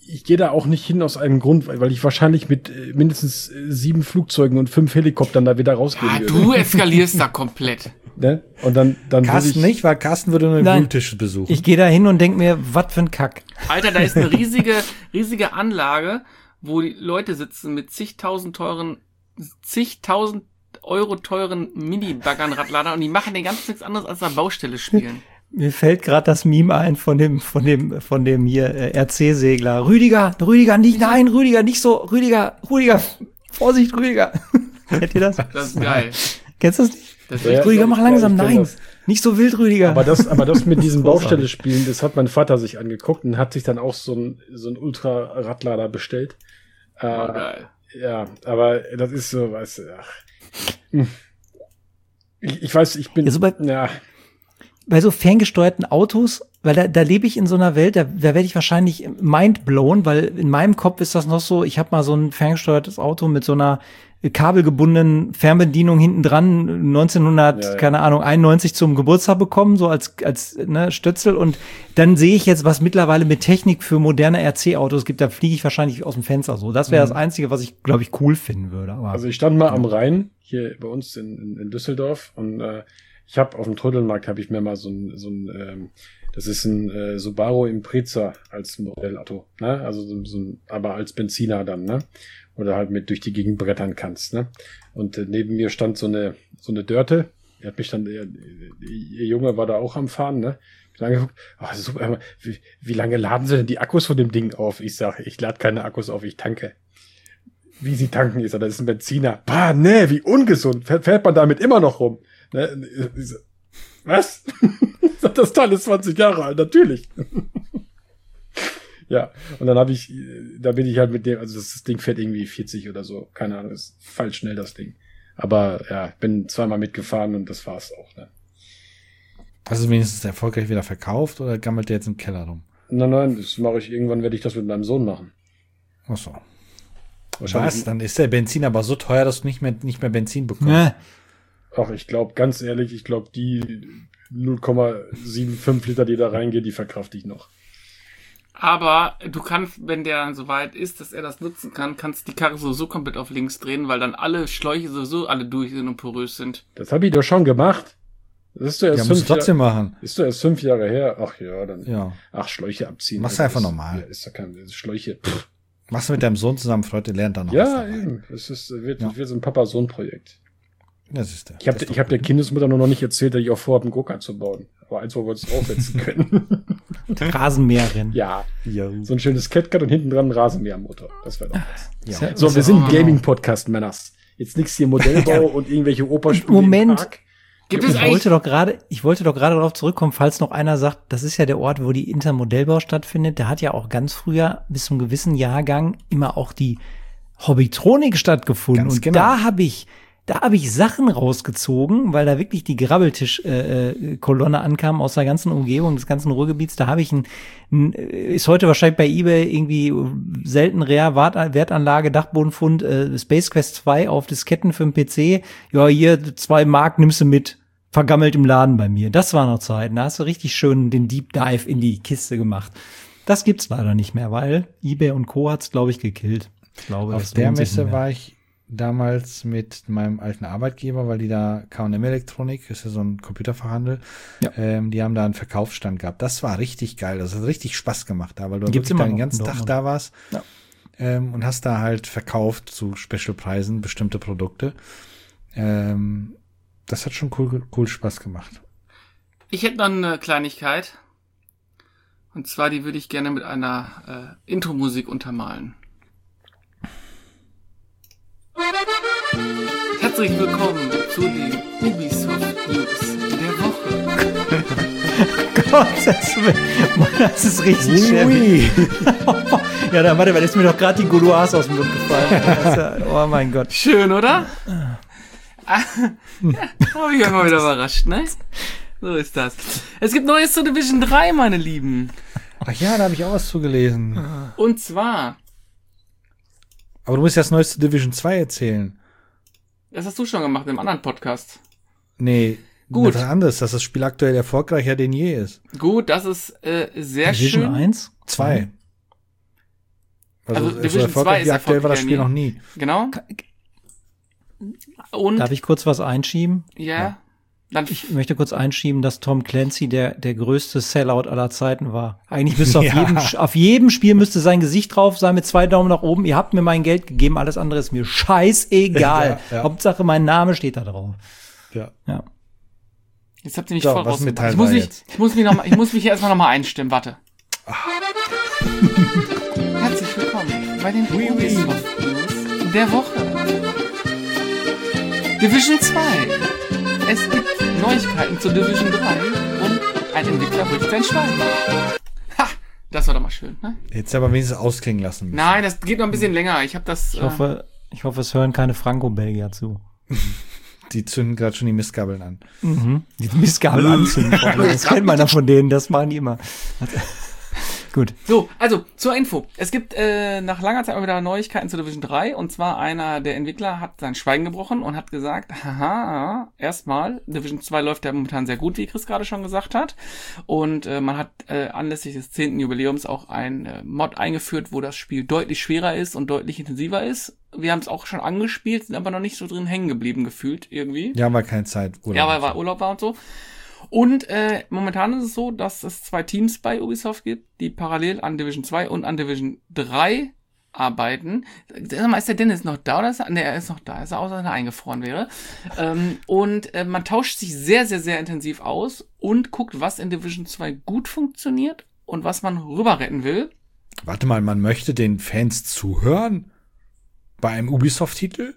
ich gehe da auch nicht hin aus einem Grund, weil, weil ich wahrscheinlich mit äh, mindestens äh, sieben Flugzeugen und fünf Helikoptern da wieder rausgehen Ja, würde. du eskalierst da komplett. Ne? Und dann, dann würde Carsten ich, nicht, weil Carsten würde nur den Nein. Wühltisch besuchen. Ich gehe da hin und denk mir, was für ein Kack. Alter, da ist eine riesige, riesige Anlage, wo die Leute sitzen mit zigtausend teuren, zigtausend Euro teuren Mini-Baggern, Radlader und die machen den ganzen nichts anderes als an Baustelle spielen. Mir fällt gerade das Meme ein von dem, von dem, von dem hier äh, R C-Segler. Rüdiger, Rüdiger, nicht, nein, Rüdiger, nicht so, Rüdiger, Rüdiger, Vorsicht, Rüdiger. Kennt ihr das? Das ist geil. Kennst du das nicht? Das ist Ja, richtig. Rüdiger, mach ja, langsam, ich kenn nein, das. nicht so wild, Rüdiger. aber das, aber das mit diesem Großartig. Baustelle spielen, das hat mein Vater sich angeguckt und hat sich dann auch so ein, so ein Ultra-Radlader bestellt. Äh, Oh, geil. Ja, aber das ist so, weißt du, ach. Hm. Ich, ich weiß, ich bin, Ja, so bei- ja, Bei so ferngesteuerten Autos, weil da, da lebe ich in so einer Welt, da, da werde ich wahrscheinlich mindblown, weil in meinem Kopf ist das noch so, ich habe mal so ein ferngesteuertes Auto mit so einer kabelgebundenen Fernbedienung hinten dran, neunzehnhundert, Ja, ja. keine Ahnung, einundneunzig zum Geburtstag bekommen, so als, als ne, Stötzel. Und dann sehe ich jetzt, was mittlerweile mit Technik für moderne R C-Autos gibt, da fliege ich wahrscheinlich aus dem Fenster so. Das wäre das Einzige, was ich, glaube ich, cool finden würde. Aber also ich stand mal am Rhein, hier bei uns in, in, in Düsseldorf und äh, ich habe auf dem Trödelmarkt habe ich mir mal so ein, so ein ähm, das ist ein äh, Subaru Impreza als Modellauto, ne? Also so, so ein, aber als Benziner dann, ne? Oder halt mit durch die Gegend brettern kannst, ne? Und äh, neben mir stand so eine so eine Dörte, die hat mich dann ihr, ihr Junge war da auch am Fahren, ne? Ich hab angeguckt, oh, super, wie, wie lange laden sie denn die Akkus von dem Ding auf? Ich sage, ich lade keine Akkus auf, ich tanke. Wie sie tanken ist, das ist ein Benziner. Bah, nee, wie ungesund. Fährt, fährt man damit immer noch rum? Ne? Was? Das Teil ist zwanzig Jahre alt, natürlich. Ja, und dann habe ich, da bin ich halt mit dem, also das Ding fährt irgendwie vierzig oder so, keine Ahnung, ist falsch schnell das Ding. Aber ja, bin zweimal mitgefahren und das war's auch. Ne? Hast du wenigstens erfolgreich wieder verkauft oder gammelt der jetzt im Keller rum? Nein, nein, das mache ich, irgendwann werde ich das mit meinem Sohn machen. Ach so. Wahrscheinlich. Was? Dann ist der Benzin aber so teuer, dass du nicht mehr, nicht mehr Benzin bekommst. ne, Ach, ich glaube, ganz ehrlich, ich glaube, die null Komma fünfundsiebzig Liter, die da reingehen, die verkrafte ich noch. Aber du kannst, wenn der dann so weit ist, dass er das nutzen kann, kannst die Karre so, so komplett auf links drehen, weil dann alle Schläuche sowieso alle durch sind und porös sind. Das habe ich doch schon gemacht. Das ist doch Ja, erst musst du fünf trotzdem Jahre, machen. ist doch erst fünf Jahre her. Ach ja, dann. Ja. Ach, Schläuche abziehen. Mach's Also einfach ist, normal. Ja, ist doch kein, ist Schläuche. Pff. Machst du mit deinem Sohn zusammen, Freunde, lernt dann noch was Ja, dabei. eben. Es ist, wird, Ja. wird so ein Papa-Sohn-Projekt. Das ist der. Ich habe Das ist ich hab doch der gut. Kindesmutter nur noch nicht erzählt, dass ich auch vorhabe, einen Go-Kart zu bauen. Aber eins, wo wir uns draufsetzen können. Rasenmäherin. Ja. Ja. So ein schönes Catcat und hinten dran ein Rasenmähermotor. Das wäre doch was. Ja. So, wir sind ein Gaming-Podcast, Männers. Jetzt nix hier Modellbau und irgendwelche Operspiele Moment. im Park. Gibt es Ich eigentlich, wollte doch gerade, ich wollte doch gerade darauf zurückkommen, falls noch einer sagt, das ist ja der Ort, wo die Intermodellbau stattfindet. Da hat ja auch ganz früher bis zu einem gewissen Jahrgang immer auch die Hobbytronik stattgefunden. Ganz und genau. da habe ich, da habe ich Sachen rausgezogen, weil da wirklich die Grabbeltisch-Kolonne äh, äh, Kolonne ankam aus der ganzen Umgebung des ganzen Ruhrgebiets. Da habe ich ein, ein, ist heute wahrscheinlich bei eBay irgendwie selten rar Wart- Wertanlage, Dachbodenfund, äh, Space Quest zwei auf Disketten für den P C. Ja, hier zwei Mark nimmst du mit. Vergammelt im Laden bei mir. Das war noch Zeiten. Da hast du richtig schön den Deep Dive in die Kiste gemacht. Das gibt's leider nicht mehr, weil eBay und Co. hat's, glaube ich, gekillt. Ich glaube, Auf das der lohnt sich Messe nicht mehr. war ich damals mit meinem alten Arbeitgeber, weil die da K und M Elektronik, ist ja so ein Computerfachhandel, Ja. ähm, die haben da einen Verkaufsstand gehabt. Das war richtig geil. Das hat richtig Spaß gemacht da, weil du Gibt's wirklich immer da den noch ganzen in Tag Dortmund. da warst Ja. ähm, und hast da halt verkauft zu Specialpreisen bestimmte Produkte. Ähm, das hat schon cool, cool Spaß gemacht. ich hätte noch eine Kleinigkeit. Und zwar, die würde ich gerne mit einer äh, Intro-Musik untermalen. Herzlich willkommen zu den Ubisoft News der Woche. Gott, das, das ist richtig schäbig. Ja, dann warte, weil ist mir doch gerade die Gouloirs aus dem Mund gefallen. Das ist ja, oh mein Gott. Schön, oder? Ah, ja, habe ich einfach wieder überrascht, ne? So ist das. Es gibt Neues zu Division drei, meine Lieben. Ach ja, da habe ich auch was zugelesen. Und zwar, Aber du musst ja das Neueste Division zwei erzählen. das hast du schon gemacht im anderen Podcast. Nee, Gut. was anderes, dass das Spiel aktuell erfolgreicher denn je ist. Gut, das ist äh, sehr Division schön. eins? Zwei. Also, Also so Division erfolgreich zwei ist wie aktuell war das erfolgreich Spiel noch nie. Genau. Und, Darf ich kurz was einschieben? ja, dann Ich möchte kurz einschieben, dass Tom Clancy der, der größte Sellout aller Zeiten war. Eigentlich müsste auf, Ja. jedem, auf jedem Spiel müsste sein Gesicht drauf sein mit zwei Daumen nach oben. Ihr habt mir mein Geld gegeben, alles andere ist mir scheißegal. Ja, ja. Hauptsache mein Name steht da drauf. Ja. Ja. Jetzt habt ihr mich So, voll was mit rausgebracht. Teil Ich muss drei mich, jetzt? ich muss mich noch mal, ich muss mich hier erstmal noch mal einstimmen. Warte. Herzlich willkommen bei den Ubisoft News der Woche. Division zwei. Es gibt Neuigkeiten zu Division drei und ein Entwickler bricht sein Schweigen. Ha, das war doch mal schön, ne? Jetzt aber wenigstens ausklingen lassen. müssen. Nein, das geht noch ein bisschen länger. Ich habe das. Ich hoffe, ich hoffe, es hören keine Franco-Belgier zu. Die zünden gerade schon die Mistgabeln an. Mhm. Die Mistgabel anzünden. Das kennt man ja von denen, das machen die immer. Gut. So, also zur Info. Es gibt äh, nach langer Zeit mal wieder Neuigkeiten zu Division drei. Und zwar einer der Entwickler hat sein Schweigen gebrochen und hat gesagt, haha, erstmal, Division zwei läuft ja momentan sehr gut, wie Chris gerade schon gesagt hat. Und äh, man hat äh, anlässlich des zehnten Jubiläums auch ein äh, Mod eingeführt, wo das Spiel deutlich schwerer ist und deutlich intensiver ist. Wir haben es auch schon angespielt, sind aber noch nicht so drin hängen geblieben gefühlt irgendwie. Ja, weil keine Zeit. Urlaub Ja, weil und war so. Urlaub war und so. Und äh, momentan ist es so, dass es zwei Teams bei Ubisoft gibt, die parallel an Division zwei und an Division drei arbeiten. Sag mal, ist der Dennis noch da oder ist er? Nee, er ist noch da. Ist er außer, dass er eingefroren wäre. ähm, und äh, man tauscht sich sehr, sehr, sehr intensiv aus und guckt, was in Division zwei gut funktioniert und was man rüber retten will. Warte mal, man möchte den Fans zuhören? Bei einem Ubisoft-Titel?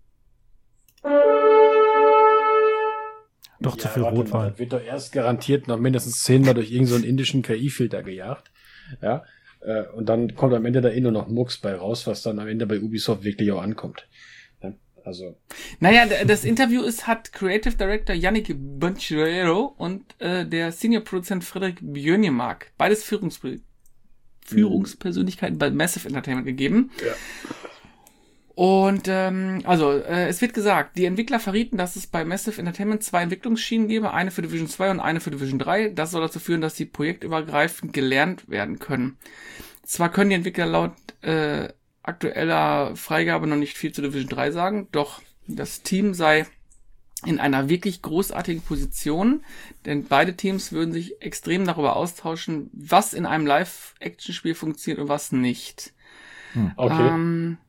Doch zu Ja, viel warte mal, Rotwein. Das wird doch erst garantiert noch mindestens zehnmal durch irgendeinen so indischen K I-Filter gejagt. Ja. Äh, und dann kommt am Ende da eh nur noch Murks bei raus, was dann am Ende bei Ubisoft wirklich auch ankommt. Ja, also. Naja, d- das Interview ist, hat Creative Director Yannick Banchero und äh, der Senior Produzent Frederik Björnemark, beides Führungspr- Führungspersönlichkeiten bei Massive Entertainment gegeben. Ja. Und ähm, also, äh, es wird gesagt, die Entwickler verrieten, dass es bei Massive Entertainment zwei Entwicklungsschienen gebe, eine für Division zwei und eine für Division drei. Das soll dazu führen, dass sie projektübergreifend gelernt werden können. Zwar können die Entwickler laut äh, aktueller Freigabe noch nicht viel zu Division drei sagen, doch das Team sei in einer wirklich großartigen Position, denn beide Teams würden sich extrem darüber austauschen, was in einem Live-Action-Spiel funktioniert und was nicht. Okay. Ähm,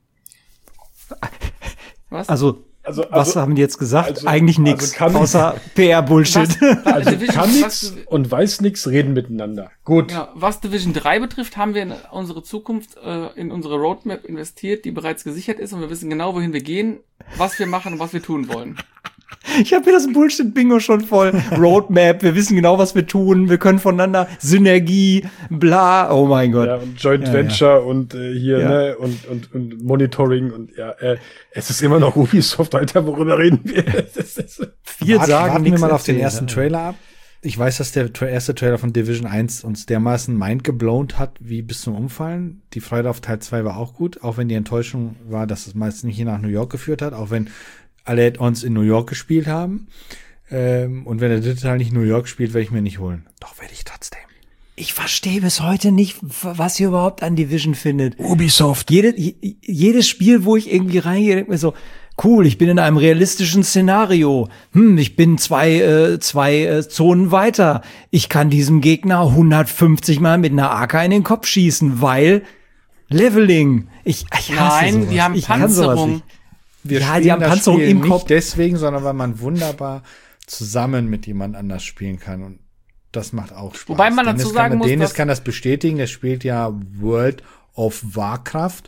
was? Also, Also, was also, haben die jetzt gesagt? also- Eigentlich also nichts, kann- außer P R-Bullshit. also Division- kann was- nix und weiß nix, reden miteinander. Gut. Ja, was Division drei betrifft, haben wir in unsere Zukunft, äh, in unsere Roadmap investiert, die bereits gesichert ist und wir wissen genau, wohin wir gehen, was wir machen und was wir tun wollen. Ich habe hier das Bullshit-Bingo schon voll. Roadmap, wir wissen genau, was wir tun. Wir können voneinander Synergie, bla. Oh mein Gott. Ja, und Joint Ja, Venture und äh, hier, Ja. ne, und, und, und Monitoring und ja, äh, es ist immer noch Ubisoft, Alter, worüber reden wir? Das ist, Viel Wart- sagen, warten wir nix mal auf den erzählen, ersten ja. Trailer ab. Ich weiß, dass der tra- erste Trailer von Division eins uns dermaßen mindgeblown hat, wie bis zum Umfallen. Die Freude auf Teil zwei war auch gut, auch wenn die Enttäuschung war, dass es meist nicht hier nach New York geführt hat, auch wenn alle Add-ons in New York gespielt haben. Ähm, und wenn der dritte Teil nicht New York spielt, werde ich mir nicht holen. Doch werde ich trotzdem. Ich verstehe bis heute nicht, w- was ihr überhaupt an Division findet. Ubisoft. Jede, j- jedes Spiel, wo ich irgendwie reingehe, denke mir so, cool, ich bin in einem realistischen Szenario. Hm, ich bin zwei, äh, zwei äh, Zonen weiter. Ich kann diesem Gegner hundertfünfzig Mal mit einer A K in den Kopf schießen, weil Leveling. Ich, ich hasse Nein, sowas. die haben ich kann sowas Panzerung. nicht. Wir Ja, spielen die haben das Panzerung Spiel im nicht Kopf. deswegen, sondern weil man wunderbar zusammen mit jemand anders spielen kann. Und das macht auch Spaß. Wobei man dazu Dennis sagen kann, muss, Dennis dass- kann das bestätigen. Der spielt ja World of Warcraft.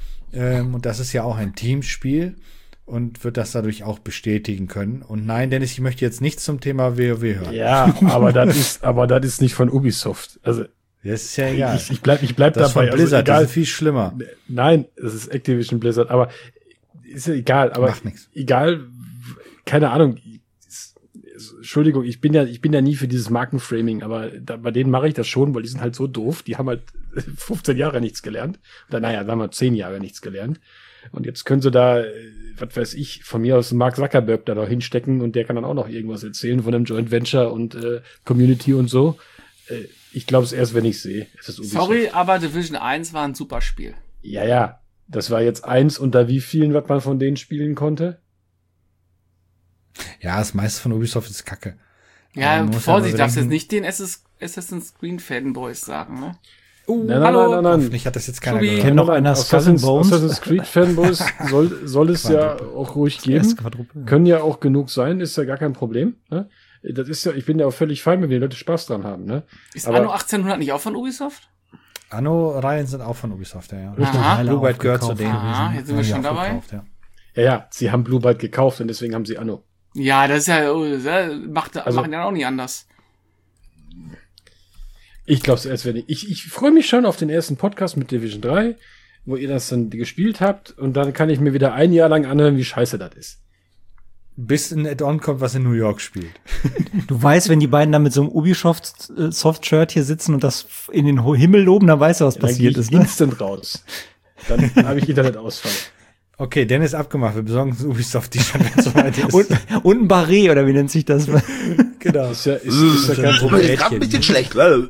Ähm, und das ist ja auch ein Teamspiel. Und wird das dadurch auch bestätigen können. Und nein, Dennis, ich möchte jetzt nichts zum Thema WoW hören. ja, aber das ist, aber das ist nicht von Ubisoft. Also, Das ist ja egal. ich, ich bleib, ich bleib das ist dabei. von Blizzard, also, egal, das ist viel schlimmer. Nein, es ist Activision Blizzard, aber ist ja egal, aber Macht nix. egal, keine Ahnung. Ist- ist- Entschuldigung, ich bin ja, ich bin ja nie für dieses Markenframing, aber da, bei denen mache ich das schon, weil die sind halt so doof, die haben halt fünfzehn Jahre nichts gelernt. Oder naja, sagen wir zehn Jahre nichts gelernt. Und jetzt können sie da, äh, was weiß ich, von mir aus Mark Zuckerberg da noch hinstecken und der kann dann auch noch irgendwas erzählen von einem Joint Venture und äh, Community und so. Äh, ich glaube es erst, wenn ich sehe. Es ist Ubisoft. Sorry, aber Division eins war ein super Spiel. Ja, ja. Das war jetzt eins unter wie vielen, was man von denen spielen konnte? Ja, das meiste von Ubisoft ist Kacke. Ja, Aber man muss Vorsicht, ja mal darfst jetzt bedenken- nicht den Assassin's Creed Fanboys sagen, ne? Uh, Nein, nein, hallo. nein, nein, nein. Hoffentlich hat das jetzt keiner Schubi. gehört. Kennt noch Nein, nein, einer Skull and Assassin's, Bones? Assassin's Creed Fanboys soll, soll es ja auch ruhig geben. Quadruple. Können ja auch genug sein, ist ja gar kein Problem. Ne? Das ist ja, ich bin ja auch völlig fein, wenn die Leute Spaß dran haben. Ne? Ist Aber- Anno achtzehnhundert nicht auch von Ubisoft? Anno-Reihen sind auch von Ubisoft, ja. ja. Aha. Blue Byte gehört zu Aufgekauft denen. Aha, gewesen. jetzt sind wir Haben die schon dabei. aufgekauft, ja. Ja, ja, sie haben Blue Byte gekauft und deswegen haben sie Anno. Ja, das ist ja, oh, das macht, Also- machen die dann auch nicht anders. Ich glaube es erst, wenn ich, ich, ich freue mich schon auf den ersten Podcast mit Division drei, wo ihr das dann gespielt habt und dann kann ich mir wieder ein Jahr lang anhören, wie scheiße das ist. Bis ein Add-on kommt, was in New York spielt. Du weißt, wenn die beiden da mit so einem Ubisoft äh, Soft-Shirt hier sitzen und das in den Ho- Himmel loben, dann weißt du, was Dann gehe passiert ich ist. Ne? instant raus. Dann habe ich Internetausfall. Okay, Dennis abgemacht. Wir besorgen das Ubisoft-T-Shirt, wenn es soweit ist. Und, und ein Barret, oder wie nennt sich das? genau. Ist ja, ist, ist ja kein Problem. Gerade ein bisschen schlecht. Weil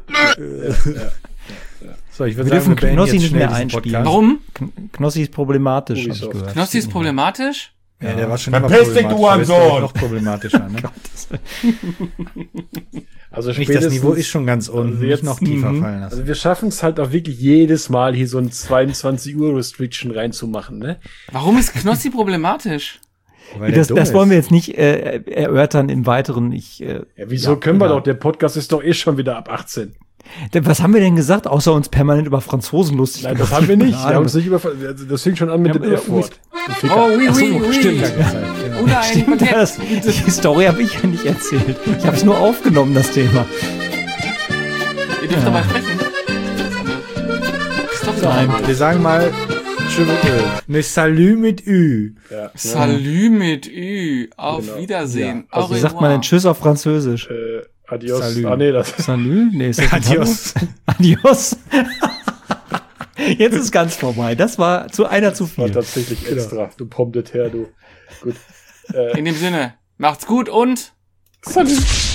So, ich würde Wir sagen, wir dürfen beenden Knossi jetzt nicht schnell mehr diesen einspielen. Podcast. Warum? Kn- Knossi ist problematisch, hab ich Ubisoft. gehört. Knossi ist problematisch? Ja, der war schon Verpiss immer dich, du problematisch. Der ist Hurensohn! noch problematischer, ne? Also Nicht, das spätestens- Niveau ist schon ganz unten. Also jetzt- Nicht noch tiefer Mhm. fallen lassen. Also wir schaffen es halt auch wirklich jedes Mal hier so ein zweiundzwanzig Uhr Restriction reinzumachen, ne? Warum ist Knossi problematisch? Weil der Das, dumm das wollen ist. wir jetzt nicht äh, erörtern im Weiteren. Ich, äh, Ja, wieso Ja, können wir genau. doch? Der Podcast ist doch eh schon wieder ab achtzehn. denn was haben wir denn gesagt, außer uns permanent über Franzosen lustig Nein, das gemacht? haben wir nicht. Keine Wir haben Ahnung. uns nicht über, das fing schon an mit Ja, dem aber- F-Wort. Du Oh, Ficker. oui, Ach so, oui, oui. stimmt, ja, Oder ein Stimmt, Paket. das, die Story habe ich ja nicht erzählt. Ich habe es nur aufgenommen, das Thema. Ihr dürft dabei sprechen. Stopp Nein. mal. Wir sagen mal, tschüss mit Ö. Ne Salü mit Ü. Ja, Salü mit Ü. Auf Genau. Wiedersehen. Ja, also Au Wie sagt man denn revoir. Tschüss auf Französisch? Äh, adios. Salü. Ah, nee, das ist Salü? Nee, ist das nicht Adios. Hallo? Adios. Jetzt ist ganz vorbei. Das war zu einer zu war viel. tatsächlich extra. Du Pommes de terre, du. Gut. Äh, In dem Sinne, macht's gut und Salut.